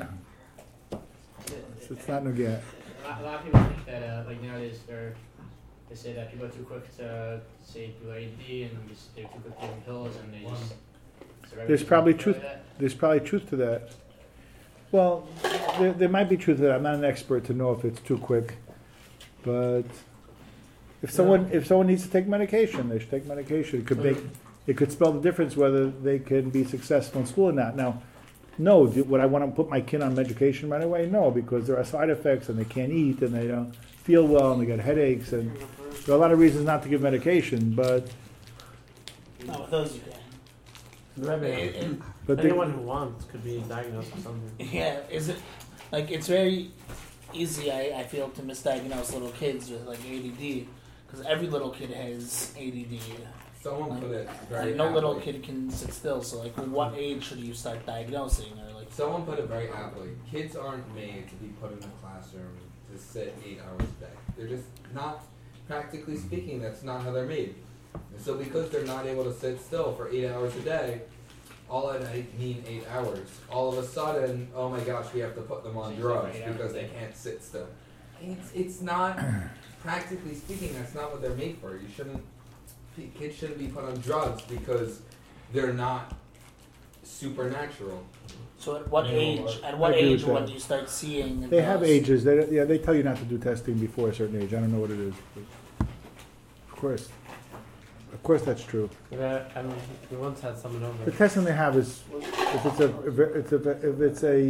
Speaker 1: it's, it's not Nugget.
Speaker 4: A lot, a lot of people think that, uh, like nowadays, they're, they say that people are too quick to say people are A D D and just, they're too quick taking pills and they just. So
Speaker 1: There's probably
Speaker 4: everybody's
Speaker 1: truth.
Speaker 4: like that.
Speaker 1: There's probably truth to that. Well, there, there might be truth to that. I'm not an expert to know if it's too quick, but if someone if someone needs to take medication, they should take medication. It could make it could spell the difference whether they can be successful in school or not. Now, no, do, would I want to put my kid on medication right away? No, because there are side effects and they can't eat and they don't feel well and they get headaches and there are a lot of reasons not to give medication. But
Speaker 3: No, with those you can.
Speaker 7: Rebbe,
Speaker 3: It- it-
Speaker 1: but they,
Speaker 7: anyone who wants could be diagnosed with something.
Speaker 3: Yeah, is it like it's very easy? I, I feel to misdiagnose little kids with like A D D because every little kid has A D D.
Speaker 6: Someone put it very
Speaker 3: Like no little
Speaker 6: aptly.
Speaker 3: kid can sit still. So like, what age should you start diagnosing or like?
Speaker 6: Someone put it very aptly. Kids aren't made to be put in a classroom to sit eight hours a day. They're just not, practically speaking, that's not how they're made. And so because they're not able to sit still for eight hours a day, all I mean eight hours. All of a sudden, oh my gosh, we have to put them on
Speaker 4: So you
Speaker 6: drugs
Speaker 4: say eight hours
Speaker 6: because
Speaker 4: a
Speaker 6: they
Speaker 4: day.
Speaker 6: can't sit still. It's, it's not, practically speaking, that's not what they're made for. You shouldn't, kids shouldn't be put on drugs because they're not supernatural.
Speaker 3: So at what
Speaker 7: Yeah,
Speaker 3: age?
Speaker 7: well,
Speaker 3: At what
Speaker 1: I agree
Speaker 3: age
Speaker 1: with
Speaker 3: when
Speaker 1: that.
Speaker 3: do you start seeing?
Speaker 1: they have
Speaker 3: those?
Speaker 1: ages. They, yeah, they tell you not to do testing before a certain age. I don't know what it is. But of course, of course, that's true.
Speaker 7: Yeah, I mean, we once had someone
Speaker 1: The
Speaker 7: over.
Speaker 1: testing they have is if it's a if it's a, if it's a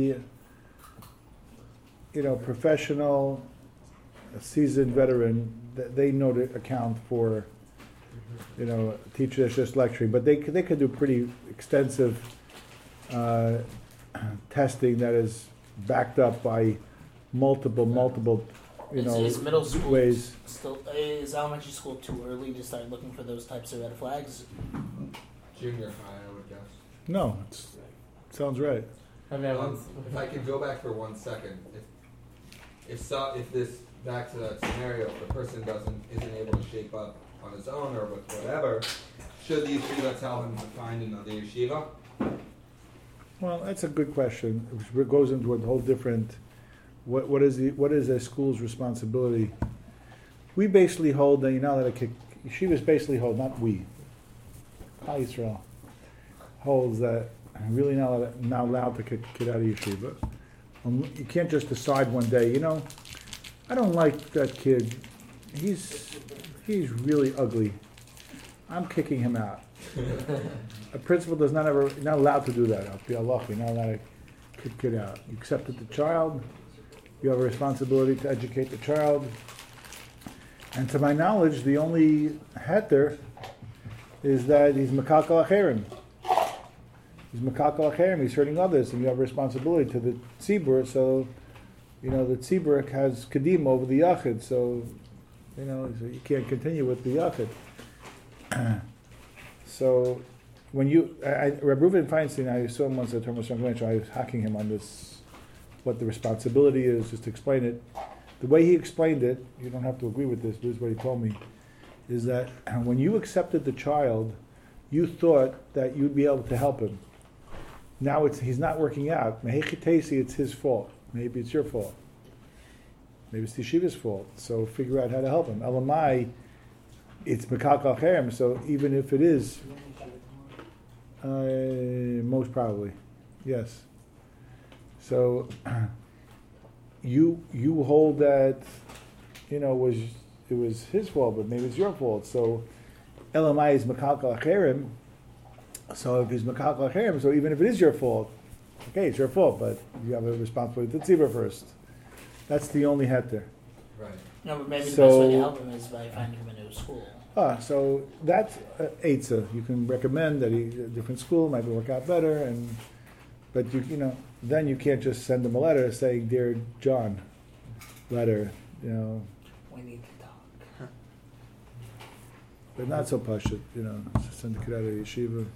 Speaker 1: you know professional, a seasoned veteran, th- they know to account for you know, a teacher that's just lecturing, but they, c- they could do pretty extensive uh, testing that is backed up by multiple, multiple, you
Speaker 3: Is-
Speaker 1: know,
Speaker 3: is middle school
Speaker 1: ways.
Speaker 3: Still, is elementary school too early to start looking for those types of red flags?
Speaker 6: Junior high, I would guess.
Speaker 1: No, it's, sounds right.
Speaker 7: I mean, I
Speaker 6: Um,
Speaker 7: once-
Speaker 6: if I could go back for one second, if if so, if this back to that scenario, if the person doesn't isn't able to shape up on his own or with whatever, should the yeshiva tell him to find another yeshiva?
Speaker 1: Well, that's a good question. It goes into a whole different, what, what is the, what is a school's responsibility? We basically hold that, you know, that a kid, yeshivas basically hold, not we, Klal Yisrael, holds that really not, allowed- not allowed to kick a kid out of yeshiva. Um, You can't just decide one day, you know, I don't like that kid, he's, he's really ugly. I'm kicking him out. A principal does not ever, not allowed to do that. I'll be Allah, you're not allowed to kick kid out. You accepted the child. You have a responsibility to educate the child. And to my knowledge, the only heter is that he's makakal acherim. He's makakal acherim. He's hurting others, and you have a responsibility to the tzibur. So, you know, the tzibur has kedim over the yachid. So, you know, so you can't continue with the yachid. So, when you, I, I, Reb Reuven Feinstein, I saw him once at Thomas Convention. I was hacking him on this, what the responsibility is, just to explain it. The way he explained it, you don't have to agree with this, but this is what he told me, is that when you accepted the child, you thought that you'd be able to help him. Now it's he's not working out. Mehechitesi, it's his fault. Maybe it's your fault. Maybe it's the yeshiva's fault. So figure out how to help him. Elamai, it's Mekakal Cherem, so even if it is, uh, most probably, yes. So you you hold that, you know, was it was his fault, but maybe it's your fault. So Elamai is Mekakal Cherem. So if he's Mekakal Cherem, so even if it is your fault, okay, it's your fault, but you have a responsibility to tzibur first. That's the only heter.
Speaker 6: Right.
Speaker 3: No, but maybe the
Speaker 1: So-
Speaker 3: best way to help him is by finding him a new school.
Speaker 1: Ah, so that's uh, eitzah. You can recommend that he a different school might work out better, and but you you know then you can't just send him a letter saying, "Dear John," letter, you know,
Speaker 3: We need to talk.
Speaker 1: but not so pashut, you know, send the kid out of yeshiva.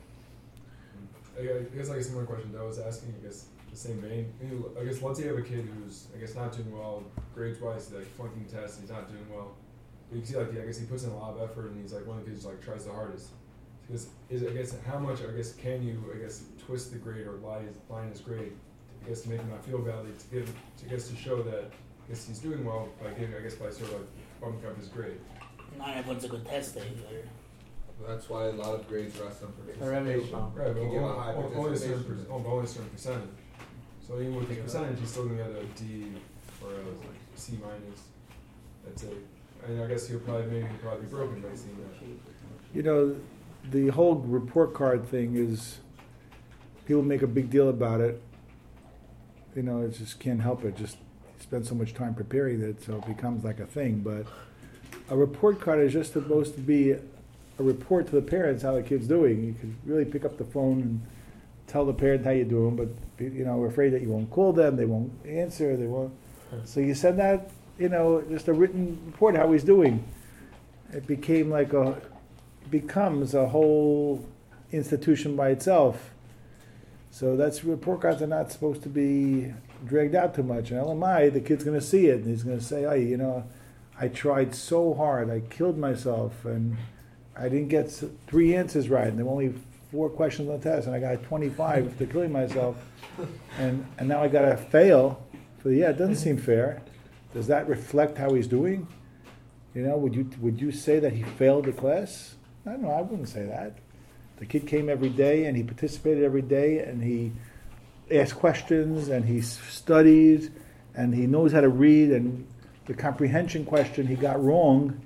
Speaker 8: I gu- I guess like a similar question that I was asking, I guess the same vein. I mean, I guess let's say you have a kid who's I guess not doing well grades wise, he's like flunking tests, he's not doing well. But you can see like I guess he puts in a lot of effort and he's like one of the kids who like tries the hardest. Because is I guess how much I guess can you I guess twist the grade or lie his, line his grade I guess to make him not feel badly to give to I guess to show that I guess he's doing well by giving I guess by sort of like bumping up his grade.
Speaker 3: Not everyone's a good test taker.
Speaker 6: That's why a lot of grades rest on
Speaker 7: Or every-
Speaker 6: participation.
Speaker 8: Right, but
Speaker 6: You give a
Speaker 8: only,
Speaker 6: high
Speaker 8: only, only a certain
Speaker 6: participation.
Speaker 8: per, only a certain percentage. So even with the percentage, he's still gonna get a D or a like, C minus. That's it. I mean, I guess he'll probably maybe he'll probably be broken by seeing that.
Speaker 1: You know, the whole report card thing is people make a big deal about it. You know, it just can't help it. Just spend so much time preparing it, so it becomes like a thing. But a report card is just supposed to be a report to the parents how the kid's doing. You can really pick up the phone and tell the parent how you're doing, but you know, we're afraid that you won't call them, they won't answer, they won't. So you send out, you know, just a written report how he's doing. It became like a, it becomes a whole institution by itself. So that's report cards are not supposed to be dragged out too much. And L M I, the kid's going to see it and he's going to say, "Hey, you know, I tried so hard, I killed myself, and I didn't get s- three answers right, and there were only four questions on the test, and I got twenty-five after killing myself, and and now I got to fail." So yeah, it doesn't seem fair. Does that reflect how he's doing? You know, would you would you say that he failed the class? I don't know. I wouldn't say that. The kid came every day, and he participated every day, and he asked questions, and he s- studied, and he knows how to read, and the comprehension question he got wrong.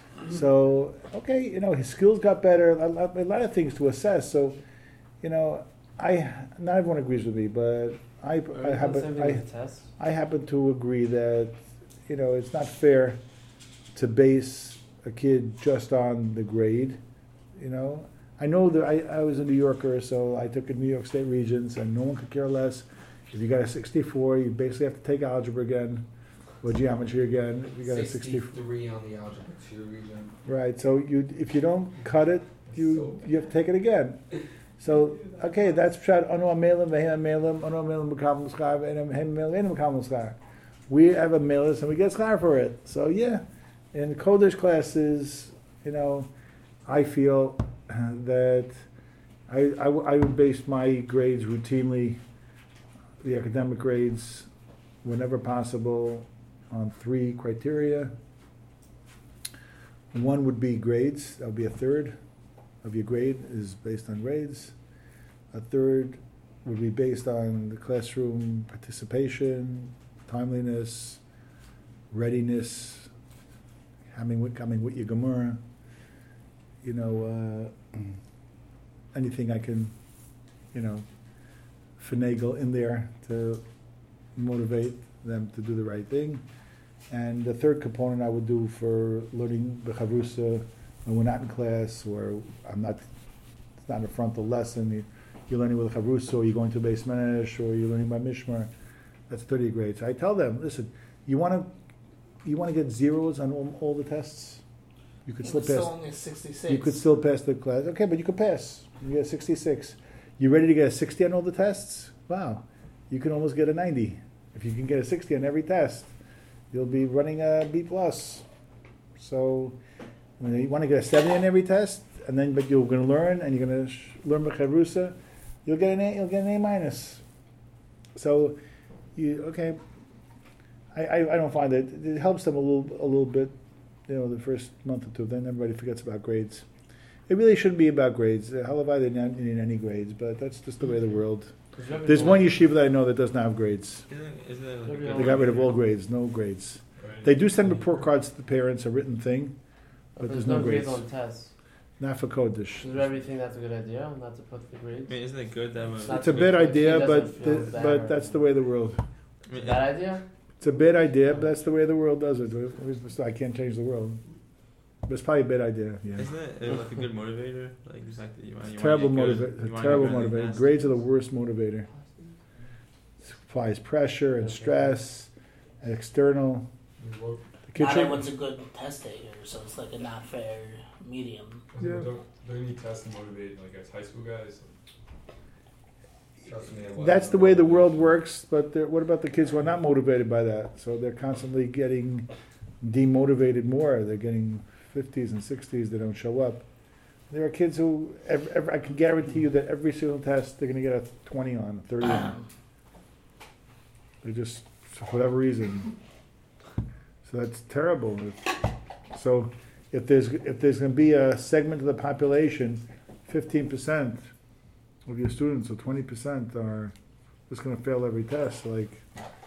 Speaker 1: So, okay, you know, his skills got better, a lot, a lot of things to assess. So, you know, I, not everyone agrees with me, but I, I, happen, I,
Speaker 7: test.
Speaker 1: I happen to agree that, you know, it's not fair to base a kid just on the grade. You know, I know that I, I was a New Yorker, so I took a New York State Regents, and no one could care less. If you got a sixty-four, you basically have to take algebra again, or geometry again. If you got a sixty-four.
Speaker 6: sixty-three on the algebra two region.
Speaker 1: Right. So you, if you don't cut it, you you have to take it again. So okay, that's pshat. Anu amelim vehem amelim anu amelim b'kavim schar vehem amelim b'kavim schar. We have a melis and we get schar for it. So yeah, in Kodesh classes, you know, I feel that I, I, w- I would base my grades routinely, the academic grades, whenever possible, on three criteria. One would be grades. That would be a third of your grade is based on grades. A third would be based on the classroom participation, timeliness, readiness, coming with, coming with your Gemara. You know, uh, anything I can, you know, finagle in there to motivate them to do the right thing. And the third component I would do for learning B'chavrusa when we're not in class, or I'm not, it's not a frontal lesson, you, you're learning with Chavrusa, or you're going to Beis Menesh, or you're learning by Mishmar, that's thirty grades. I tell them, listen, you want to you want to get zeros on all, all the tests? You could
Speaker 3: It
Speaker 1: still
Speaker 3: was
Speaker 1: pass.
Speaker 3: still only sixty-six.
Speaker 1: You could still pass the class. Okay, but you could pass. You get a sixty-six. You ready to get a sixty on all the tests? Wow. You can almost get a ninety. If you can get a sixty on every test, you'll be running a B plus. So you know, you want to get a seventy on every test, and then but you're going to learn, and you're going to sh- learn B'chavrusa, you'll get an A. You'll get an A minus. So you okay? I, I, I don't find it. It helps them a little a little bit. You know, the first month or two, then everybody forgets about grades. It really shouldn't be about grades. Halavai, they don't need any grades, but that's just the way of the world. There's one yeshiva that I know that doesn't have grades.
Speaker 2: Isn't, isn't it like a
Speaker 1: They got rid of all grades, no grades. They do send report cards to the parents, a written thing, but there's no grades.
Speaker 7: on tests.
Speaker 1: Not for Kodesh.
Speaker 7: Is there everything that's a good idea, not to put the grades?
Speaker 2: I mean, isn't it good that
Speaker 7: It's
Speaker 2: when,
Speaker 7: not
Speaker 1: It's a
Speaker 7: to
Speaker 1: bad
Speaker 7: make-
Speaker 1: idea,
Speaker 7: he
Speaker 1: but
Speaker 7: doesn't feel
Speaker 1: the,
Speaker 7: bad
Speaker 1: but
Speaker 7: or-
Speaker 1: that's the way of the world.
Speaker 2: I mean,
Speaker 7: Bad idea?
Speaker 1: It's a bad idea, but that's the way the world does it. I can't change the world. But it's probably a bad idea. Yeah.
Speaker 2: isn't it uh, like a good motivator? Like the fact that you want, you
Speaker 1: Terrible
Speaker 2: want to get
Speaker 1: motivator.
Speaker 2: good, you wanna
Speaker 1: Terrible
Speaker 2: get good in
Speaker 1: motivator.
Speaker 2: classes.
Speaker 1: Grades are the worst motivator. It applies pressure and stress and external.
Speaker 8: Well,
Speaker 1: The
Speaker 3: Not
Speaker 1: kitchen.
Speaker 3: everyone's a good test taker, so it's like a not fair medium.
Speaker 1: Yeah.
Speaker 8: Don't, don't you need tests to motivate like as high school guys?
Speaker 6: Trust me, it wasn't.
Speaker 1: That's the way the world works. But there- what about the kids who are not motivated by that? So they're constantly getting demotivated more. They're getting fifties and sixties. They don't show up. There are kids who ev ev I can guarantee you that every single test they're going to get a twenty on, a thirty on. They just, for whatever reason. So that's terrible. So if there's if there's going to be a segment of the population, fifteen percent of your students or twenty percent are just going to fail every test, like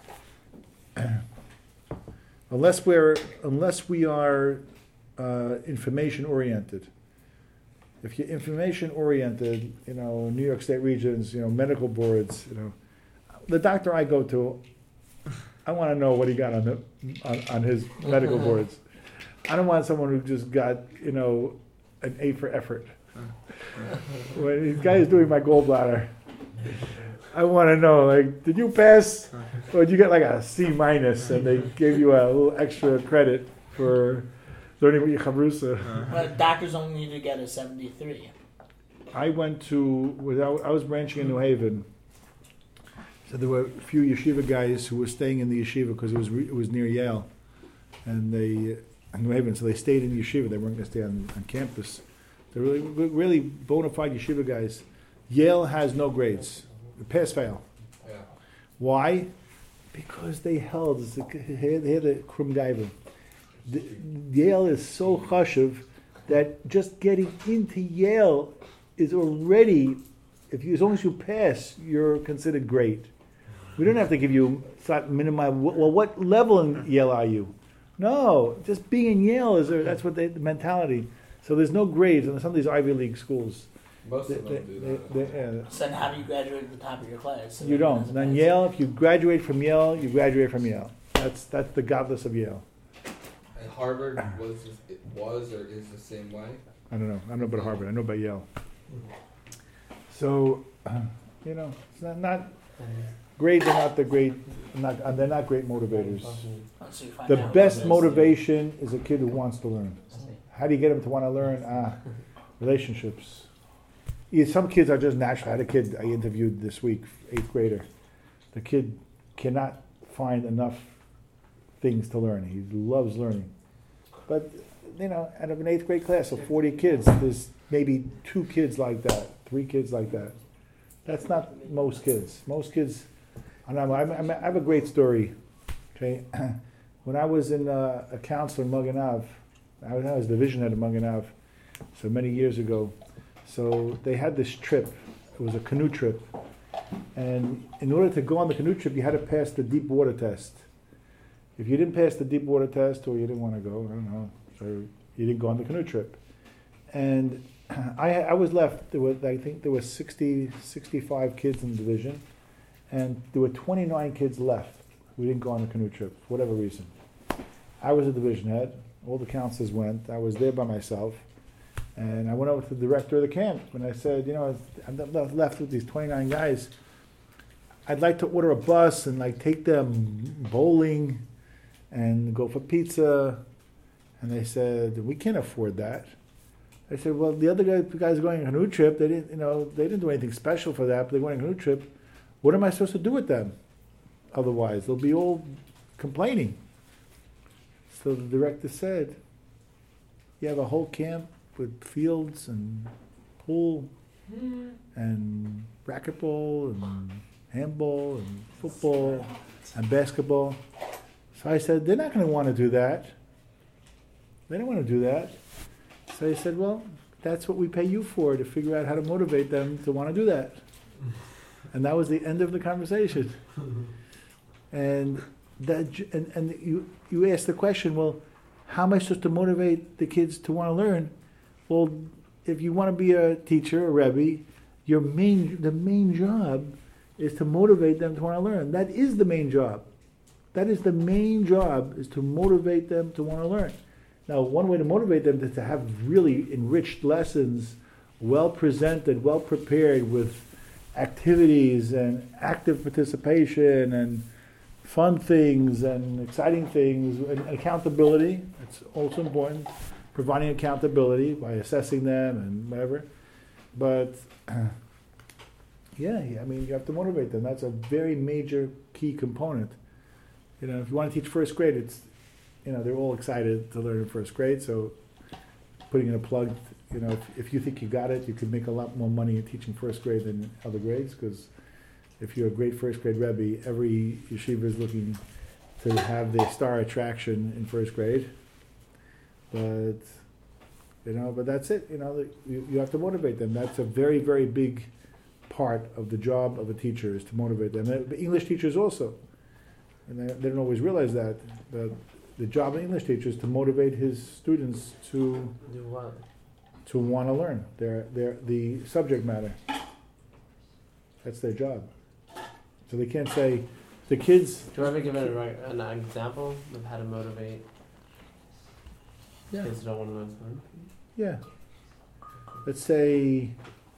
Speaker 1: unless we're unless we are uh, information oriented. If you're information oriented, you know, New York State Regents, you know, medical boards, you know, the doctor I go to, I want to know what he got on the on, on his medical boards. I don't want someone who just got, you know, an A for effort. When this guy is doing my gallbladder, I want to know, like, did you pass, or did you get like a C minus, and they gave you a little extra credit for learning with your chavrusa?
Speaker 3: But doctors only need to get a seventy-three.
Speaker 1: I went to, without, I was branching in New Haven. So there were a few yeshiva guys who were staying in the yeshiva because it was re, it was near Yale, and they in New Haven. So they stayed in yeshiva. They weren't going to stay on, on campus. They're really really bona fide yeshiva guys. Yale has no grades, pass fail.
Speaker 6: Yeah.
Speaker 1: Why? Because they held they had a krum gaiva. Yale is so chashuv that just getting into Yale is already, if you, as long as you pass, you're considered great. We don't have to give you minimize. Well, what level in Yale are you? No, just being in Yale is a, that's what they, the mentality. So there's no grades in some of these Ivy League schools.
Speaker 6: Most
Speaker 1: They-
Speaker 6: of them
Speaker 1: they-
Speaker 6: do
Speaker 1: they-
Speaker 6: that.
Speaker 1: they- yeah.
Speaker 3: So then how do you graduate at the top of your class? So
Speaker 1: You
Speaker 3: then
Speaker 1: don't.
Speaker 3: doesn't
Speaker 1: Then
Speaker 3: pass.
Speaker 1: Yale, if you graduate from Yale, you graduate from Yale. That's that's the godless of Yale.
Speaker 6: And Harvard was it was or is the same way.
Speaker 1: I don't know. I don't know about Harvard. I know about Yale. So, you know, it's not, not grades are not the great. Not uh, they're not great motivators.
Speaker 3: So you find
Speaker 1: The
Speaker 3: out
Speaker 1: best
Speaker 3: what it is.
Speaker 1: motivation is a kid who wants to learn. How do you get them to want to learn? Ah, relationships. Yeah, some kids are just natural. I had a kid I interviewed this week, eighth grader. The kid cannot find enough things to learn. He loves learning. But, you know, out of an eighth grade class of forty kids, there's maybe two kids like that, three kids like that. That's not most kids. Most kids, and I'm, I'm, I have a great story. Okay, when I was in uh, a counselor in Muganav, I was, I was division head of Muganav, so many years ago. So they had this trip. It was a canoe trip, and in order to go on the canoe trip, you had to pass the deep water test. If you didn't pass the deep water test, or you didn't want to go, I don't know, so you didn't go on the canoe trip. And I, I was left. There was, I think, there were sixty, sixty-five kids in the division, and there were twenty-nine kids left who didn't go on the canoe trip for whatever reason. I was a division head. All the counselors went. I was there by myself. And I went over to the director of the camp and I said, you know, I'm left with these twenty-nine guys. I'd like to order a bus and like take them bowling and go for pizza. And they said, we can't afford that. I said, well, the other guys, guys are going on a canoe trip. They didn't, you know, they didn't do anything special for that, but they're going on a canoe trip. What am I supposed to do with them? Otherwise, they'll be all complaining. So the director said, you have a whole camp with fields and pool and racquetball and handball and football and basketball. So I said, they're not going to want to do that. They don't want to do that. So I said, well, that's what we pay you for, to figure out how to motivate them to want to do that. And that was the end of the conversation. And that, and, and you, you asked the question, well, how am I supposed to motivate the kids to want to learn? Well, if you want to be a teacher, a Rebbe, your main, the main job is to motivate them to want to learn. That is the main job. That is the main job, is to motivate them to want to learn. Now, one way to motivate them is to have really enriched lessons, well presented, well prepared, with activities and active participation and fun things and exciting things and accountability. It's also important. Providing accountability by assessing them and whatever. But yeah, I mean, you have to motivate them. That's a very major key component. You know, if you want to teach first grade, it's, you know, they're all excited to learn in first grade. So putting in a plug, you know, if, if you think you got it, you could make a lot more money teaching first grade than other grades, because if you're a great first grade Rebbe, every yeshiva is looking to have their star attraction in first grade. But, you know, but that's it. You know, you, you have to motivate them. That's a very, very big part of the job of a teacher, is to motivate them. And English teachers also. And they, they don't always realize that. But the job of English teacher is to motivate his students to
Speaker 7: Do what?
Speaker 1: to want to learn their, their the subject matter. That's their job. So they can't say, the kids...
Speaker 7: Do you ever give it a, right- an example of how to motivate
Speaker 1: Yeah.
Speaker 7: kids who don't want to learn?
Speaker 1: Yeah. Let's say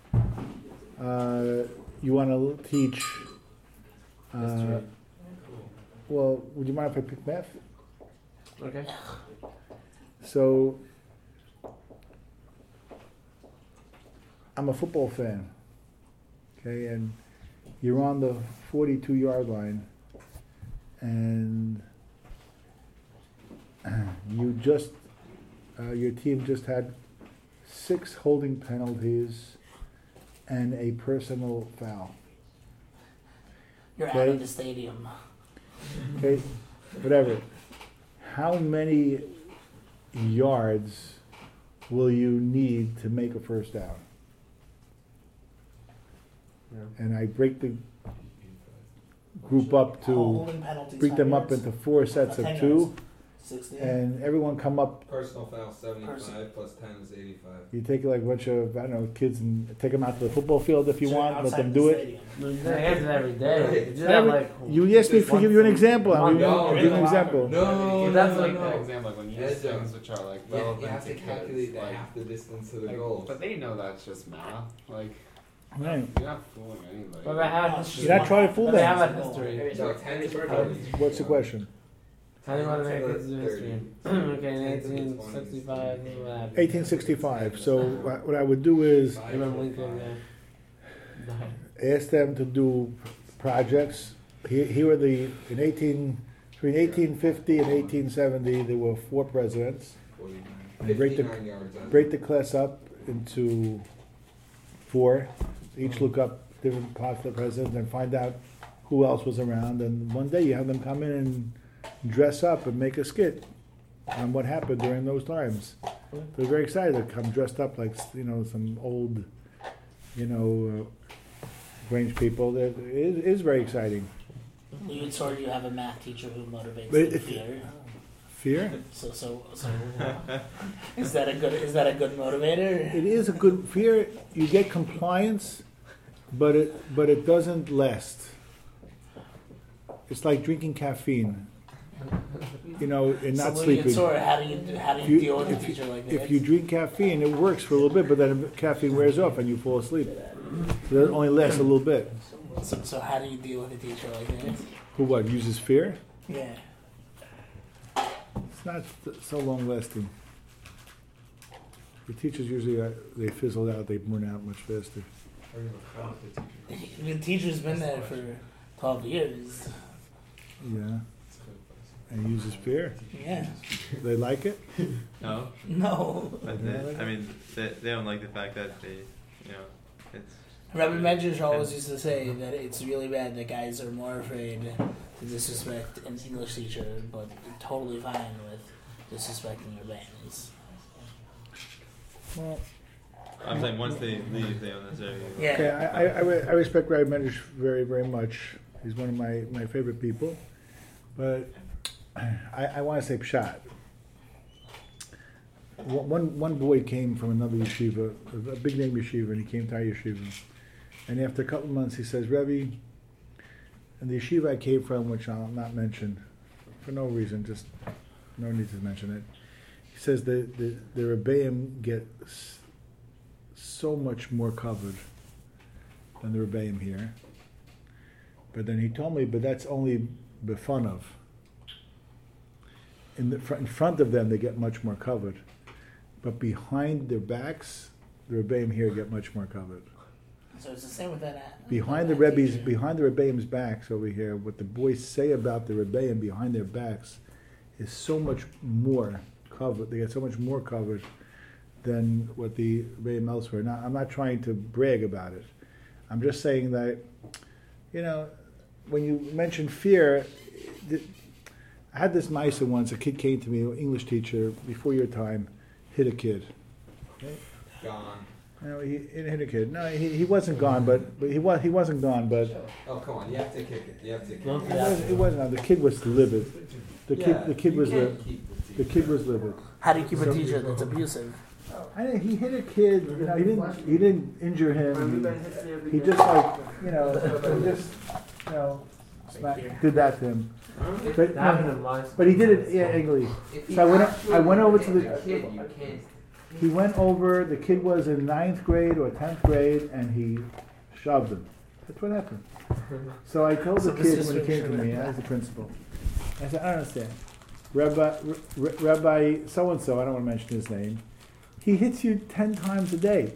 Speaker 1: uh, you want to teach. Uh,
Speaker 7: History.
Speaker 1: well, would you mind if I pick math?
Speaker 7: Okay.
Speaker 1: So, I'm a football fan. Okay, and you're on the forty-two yard line, and you just. Uh, your team just had six holding penalties and a personal foul.
Speaker 3: You're out
Speaker 1: Okay.
Speaker 3: of the stadium.
Speaker 1: Okay, whatever. How many yards will you need to make a first down?
Speaker 7: Yeah.
Speaker 1: And I break the group up to,
Speaker 3: Holding penalties,
Speaker 1: break them
Speaker 3: five
Speaker 1: up
Speaker 3: yards.
Speaker 1: into four sets of
Speaker 3: ten
Speaker 1: two.
Speaker 3: yards. Sixty.
Speaker 1: and everyone come up.
Speaker 6: Personal foul seventy-five
Speaker 3: Person-
Speaker 6: plus ten is eighty-five.
Speaker 1: You take like a bunch of I don't know kids and take them out to the football field if you
Speaker 3: So
Speaker 1: want. Let
Speaker 3: outside
Speaker 1: them
Speaker 3: the
Speaker 1: do it.
Speaker 3: stadium.
Speaker 7: No, you can't do that every day.
Speaker 6: Right.
Speaker 7: You do that like
Speaker 1: You asked me to give you an example. I'm giving
Speaker 6: No,
Speaker 1: you give you an
Speaker 6: no,
Speaker 1: example.
Speaker 6: No,
Speaker 7: Yeah, that's
Speaker 6: no,
Speaker 7: like
Speaker 6: no.
Speaker 7: an example, like when you use
Speaker 6: Yes,
Speaker 7: things which are like
Speaker 6: Yeah,
Speaker 7: relevant
Speaker 6: you have to
Speaker 7: kids,
Speaker 6: calculate the
Speaker 7: like,
Speaker 6: half the distance to the
Speaker 7: like,
Speaker 6: goal.
Speaker 7: but they know that's just math. Like
Speaker 1: Right.
Speaker 7: you're not fooling anybody.
Speaker 3: But I have
Speaker 7: That's
Speaker 3: history.
Speaker 1: You're not trying to fool
Speaker 7: But they
Speaker 1: them.
Speaker 7: have that history.
Speaker 6: No, ten is
Speaker 1: What's the question?
Speaker 7: Tell me what
Speaker 6: ten to
Speaker 7: Americans
Speaker 6: the
Speaker 7: do history.
Speaker 6: thirty.
Speaker 7: Okay, in
Speaker 6: ten to the
Speaker 7: eighteen
Speaker 6: twenties.
Speaker 7: sixty-five, what happened?
Speaker 1: eighteen sixty-five. So what what I would do is
Speaker 7: You remember Lincoln? Yeah.
Speaker 1: ask them to do projects. Here, here were the in eighteen between eighteen fifty and eighteen seventy there were four presidents. And break the
Speaker 6: fifty-nine yards out.
Speaker 1: break the class up into four. Each look up different parts of the president and find out who else was around. And one day you have them come in and dress up and make a skit on what happened during those times. They're very excited to come dressed up like you know some old, you know, uh, Grange people. It is, it is very exciting.
Speaker 3: You would sort of you have a math teacher who motivates
Speaker 1: But
Speaker 3: the
Speaker 1: if-
Speaker 3: fear.
Speaker 1: Fear.
Speaker 3: So so so. is that a good is that a good motivator?
Speaker 1: It is a good fear. You get compliance, but it but it doesn't last. It's like drinking caffeine, you know, and not
Speaker 3: so
Speaker 1: sleeping.
Speaker 3: Sort of, how do you how do you,
Speaker 1: If you,
Speaker 3: deal with a
Speaker 1: if,
Speaker 3: teacher
Speaker 1: you,
Speaker 3: like that?
Speaker 1: if you drink caffeine, it works for a little bit, but then caffeine wears off and you fall asleep. So it only lasts a little bit.
Speaker 3: so, so how do you deal with a teacher like that?
Speaker 1: Who what uses fear?
Speaker 3: Yeah.
Speaker 1: It's not so long lasting. The teachers usually uh, they fizzle out, they burn out much faster.
Speaker 3: The teacher's been there for twelve years.
Speaker 1: Yeah, and uses fear.
Speaker 3: Yeah.
Speaker 1: They like it.
Speaker 2: No,
Speaker 3: No.
Speaker 2: but they, I mean, they, they don't like the fact that they, you know, it's.
Speaker 3: Rabbi Medrash always used to say that it's really bad that guys are more afraid to disrespect an English teacher, but totally fine with disrespecting their bands.
Speaker 1: Well,
Speaker 2: I'm saying once they leave, they don't necessarily.
Speaker 3: Yeah.
Speaker 1: okay, I, I, I re- I respect Rabbi Medrash very, very much. He's one of my, my favorite people. But I, I want to say pshat. One, one boy came from another yeshiva, a big name yeshiva, and he came to our yeshiva. And after a couple of months, he says, Rebbe, and the yeshiva I came from, which I'll not mention for no reason, just no need to mention it. He says the the, the Rebbeim get s- so much more covered than the Rebbeim here. But then he told me, but that's only befun of. In the fr- in front of them, they get much more covered, but behind their backs, the Rebbeim here get much more covered.
Speaker 3: So it's the same with that. uh,
Speaker 1: Behind the
Speaker 3: that
Speaker 1: Rebbe's,
Speaker 3: teacher.
Speaker 1: behind the Rebbeim's backs over here, what the boys say about the Rebbeim behind their backs is so much more covered. They get so much more covered than what the Rebbeim elsewhere. Now, I'm not trying to brag about it. I'm just saying that, you know, when you mention fear, th- I had this Misa once. A kid came to me, an English teacher, before your time, hit a kid.
Speaker 6: Gone.
Speaker 1: No, he, he hit a kid. No, he, he wasn't gone, but, but he was he wasn't gone, but
Speaker 6: Oh, come on, you have to kick it. You have to kick
Speaker 7: Well,
Speaker 6: it.
Speaker 1: it wasn't. It wasn't. The kid was livid. The kid
Speaker 6: Yeah,
Speaker 1: the kid
Speaker 6: you
Speaker 1: was
Speaker 6: can't
Speaker 1: li-
Speaker 6: keep
Speaker 1: the kid was livid.
Speaker 3: How do you keep a
Speaker 1: So-
Speaker 3: teacher that's abusive?
Speaker 1: I didn't, he hit a kid. You know, he didn't he didn't injure him.
Speaker 5: Everybody hits me every
Speaker 1: He
Speaker 5: day.
Speaker 1: just like you know he just you know smack, did that to him. But,
Speaker 7: That happened in my school.
Speaker 1: but he did it yeah angrily.
Speaker 6: If
Speaker 1: So I went I went over to the
Speaker 6: kid, you can't.
Speaker 1: he went over. The kid was in ninth grade or tenth grade, and he shoved him. That's what happened. So I told
Speaker 3: So
Speaker 1: the
Speaker 3: this
Speaker 1: kid
Speaker 3: is
Speaker 1: when he came to me, I was the principal. I said, I don't understand. Rabbi, R- Rabbi so and so, I don't want to mention his name. He hits you ten times a day,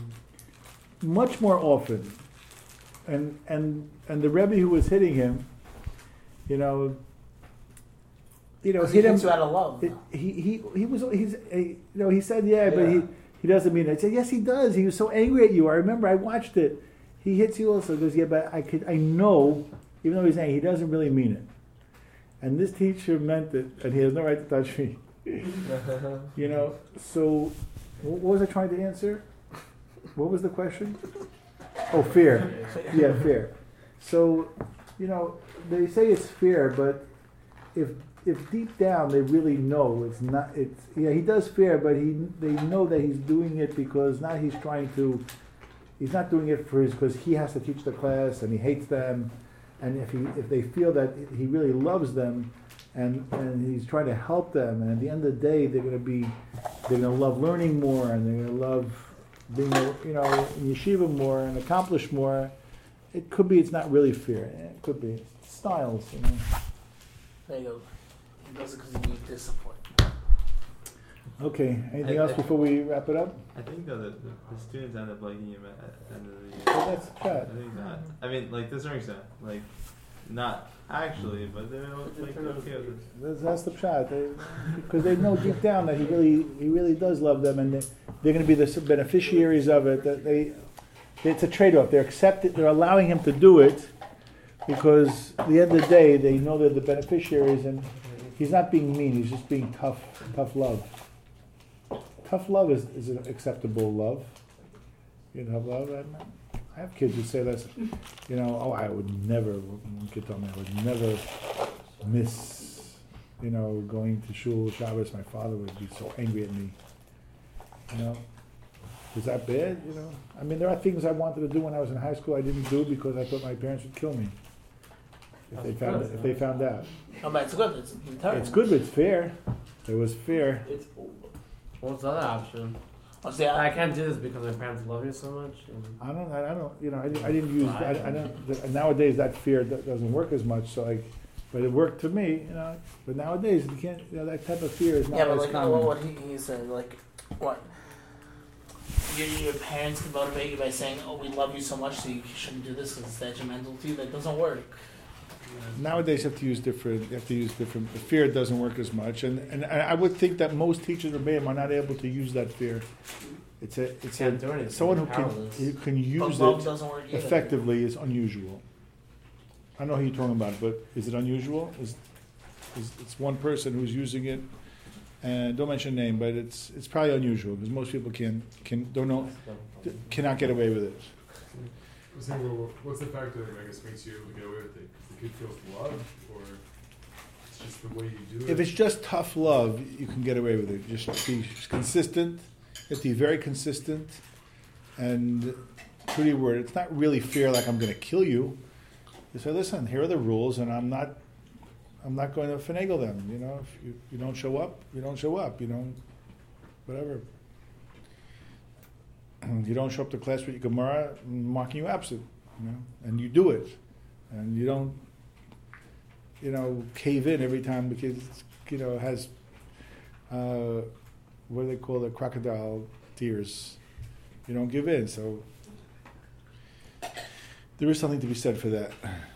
Speaker 1: much more often. And and and the Rebbe who was hitting him, you know, you know,
Speaker 3: Because he
Speaker 1: hit him.
Speaker 3: hits you out of love.
Speaker 1: It, he he he was he's a, you know he said yeah, but he he doesn't mean it. I said yes he does. He was so angry at you. I remember I watched it. He hits you also. He goes yeah, but I could I know even though he's angry, he doesn't really mean it. And this teacher meant it, and he has no right to touch me. You know. So what was I trying to answer? What was the question? Oh, fear. Yeah, fear. So you know they say it's fear, but if if deep down they really know it's not, it's, yeah, he does fear, but he, they know that he's doing it because now he's trying to, he's not doing it for his, because he has to teach the class and he hates them, and if he, if they feel that he really loves them, and and he's trying to help them, and at the end of the day they're going to be, they're going to love learning more, and they're going to love being, you know, in yeshiva more and accomplish more. It could be it's not really fear. It could be styles, you know.
Speaker 3: There you go. He does it because he needs discipline.
Speaker 1: Okay. Anything
Speaker 2: I-
Speaker 1: else
Speaker 2: I-
Speaker 1: before we wrap it up?
Speaker 2: I think though that the, the students end up liking him at, at the end of the year.
Speaker 1: Well, that's
Speaker 2: I
Speaker 1: chat.
Speaker 2: think that. I mean, like to a certain extent, like not actually, but they're like they're okay with it.
Speaker 1: That's, that's the shot. They, because they know deep down that he really, he really does love them, and they, they're going to be the beneficiaries of it. That they, it's a trade-off. They're accepted. They're allowing him to do it because at the end of the day, they know they're the beneficiaries, and he's not being mean. He's just being tough, tough love. Tough love is, is an acceptable love. You know, love. I have kids who say this. You know, oh, I would never. One kid told me I would never miss, you know, going to shul Shabbos. My father would be so angry at me. You know, is that bad? You know, I mean, there are things I wanted to do when I was in high school I didn't do because I thought my parents would kill me if they found if they found out.
Speaker 3: Oh, but it's good. It's deterrent.
Speaker 1: It's good, but it's fair. There was fair.
Speaker 7: It's what's the other option?
Speaker 3: Oh, see, I,
Speaker 7: I can't do this because my parents love you so much. And
Speaker 1: I don't. I don't. You know, I, didn't- I didn't use. I, I don't. Nowadays, that fear do- doesn't work as much. So like, but it worked to me. You know. But nowadays, you can't. You know, that type of fear is not
Speaker 3: yeah, but
Speaker 1: as
Speaker 3: like
Speaker 1: common.
Speaker 3: what, what he, he said, like what your, your parents can motivate you by saying, "Oh, we love you so much, so you shouldn't do this because it's detrimental to you." That doesn't work.
Speaker 1: Nowadays, you have to use different. You have to use different. The fear doesn't work as much, and and I would think that most teachers of Rebbeim are not able to use that fear. It's a. It's
Speaker 7: Can't do
Speaker 1: a.
Speaker 7: anything.
Speaker 1: Someone who can
Speaker 7: Powerless.
Speaker 1: who can
Speaker 3: But
Speaker 1: use
Speaker 3: love
Speaker 1: it
Speaker 3: doesn't work either.
Speaker 1: effectively is unusual. I know who you're talking about, but is it unusual? Is, is it's one person who's using it, and don't mention name, but it's it's probably unusual because most people can can don't know cannot get away with it.
Speaker 8: I was thinking, well, what's the factor that I guess makes you able to get away with it? Because the kid feels loved, or it's just the way you do it?
Speaker 1: If it's just tough love, you can get away with it. Just be consistent. You have to be very consistent, and true to your word. It's not really fear like I'm going to kill you. You say, listen, here are the rules, and I'm not, I'm not going to finagle them. You know, if you, you don't show up, you don't show up. You don't, whatever. You don't show up to class with your Gemara, I'm marking you absent. You know, and you do it, and you don't, you know, cave in every time the kid, you know, has, uh, what do they call it, crocodile tears. You don't give in. So there is something to be said for that.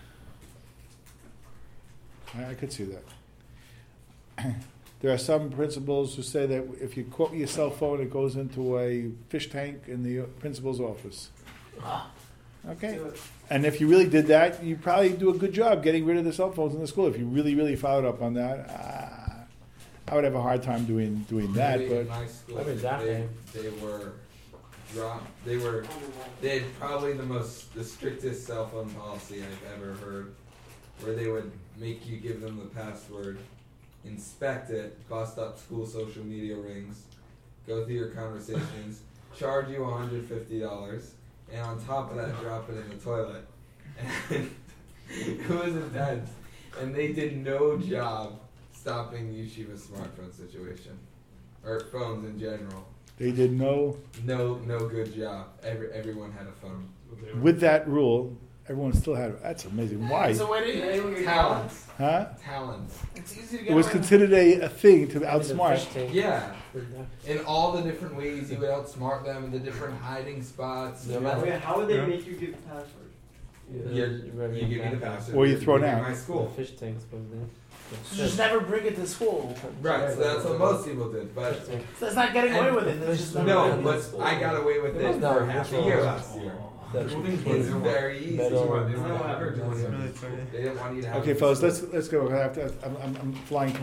Speaker 1: I, I could see that. There are some principals who say that if you quote your cell phone, it goes into a fish tank in the principal's office. Okay. And if you really did that, you probably do a good job getting rid of the cell phones in the school. If you really, really followed up on that, uh, I would have a hard time doing doing that.
Speaker 6: Maybe in
Speaker 1: But
Speaker 6: my school,
Speaker 7: I mean, that
Speaker 6: they,
Speaker 7: way.
Speaker 6: they were drop. They were they had probably the most the strictest cell phone policy I've ever heard, where they would make you give them the password, inspect it, bust up school social media rings, go through your conversations, charge you one hundred fifty dollars, and on top of that, drop it in the toilet. And it was intense, and they did no job stopping the yeshiva smartphone situation, or phones in general.
Speaker 1: they did no.
Speaker 6: No, no good job. Every everyone had a phone.
Speaker 1: With that rule, everyone still had. That's amazing. Why?
Speaker 3: So where do you,
Speaker 6: Talents,
Speaker 1: Huh?
Speaker 6: talents.
Speaker 3: it's easy to get
Speaker 1: It was
Speaker 3: away.
Speaker 1: considered a, a thing to
Speaker 7: I mean, the
Speaker 1: outsmart.
Speaker 7: fish tank.
Speaker 6: Yeah,
Speaker 7: Yeah.
Speaker 6: in all the different ways you would outsmart them, in the different hiding spots.
Speaker 7: No
Speaker 6: you
Speaker 7: matter-
Speaker 6: know.
Speaker 5: Wait, how would they
Speaker 1: Yeah.
Speaker 5: make you give the password?
Speaker 6: You're- you give me the password.
Speaker 1: Or you throw it
Speaker 6: give me
Speaker 1: out.
Speaker 6: My
Speaker 7: The
Speaker 6: school.
Speaker 7: fish tank supposedly.
Speaker 3: So just never bring it to school.
Speaker 6: Right, so that's what most people did, but
Speaker 7: Fish tank.
Speaker 3: So that's not getting away with it. That's just not
Speaker 6: no,
Speaker 3: doing it.
Speaker 6: but I got away with it
Speaker 7: No,
Speaker 6: for half a year last year.
Speaker 7: That's
Speaker 6: It's very easy.
Speaker 7: Metal.
Speaker 6: They
Speaker 2: It's
Speaker 6: didn't
Speaker 2: really
Speaker 6: want you to have
Speaker 2: funny.
Speaker 6: They didn't want you to have.
Speaker 1: Okay, fellas, let's let's go. I have to. I'm, I'm, I'm flying.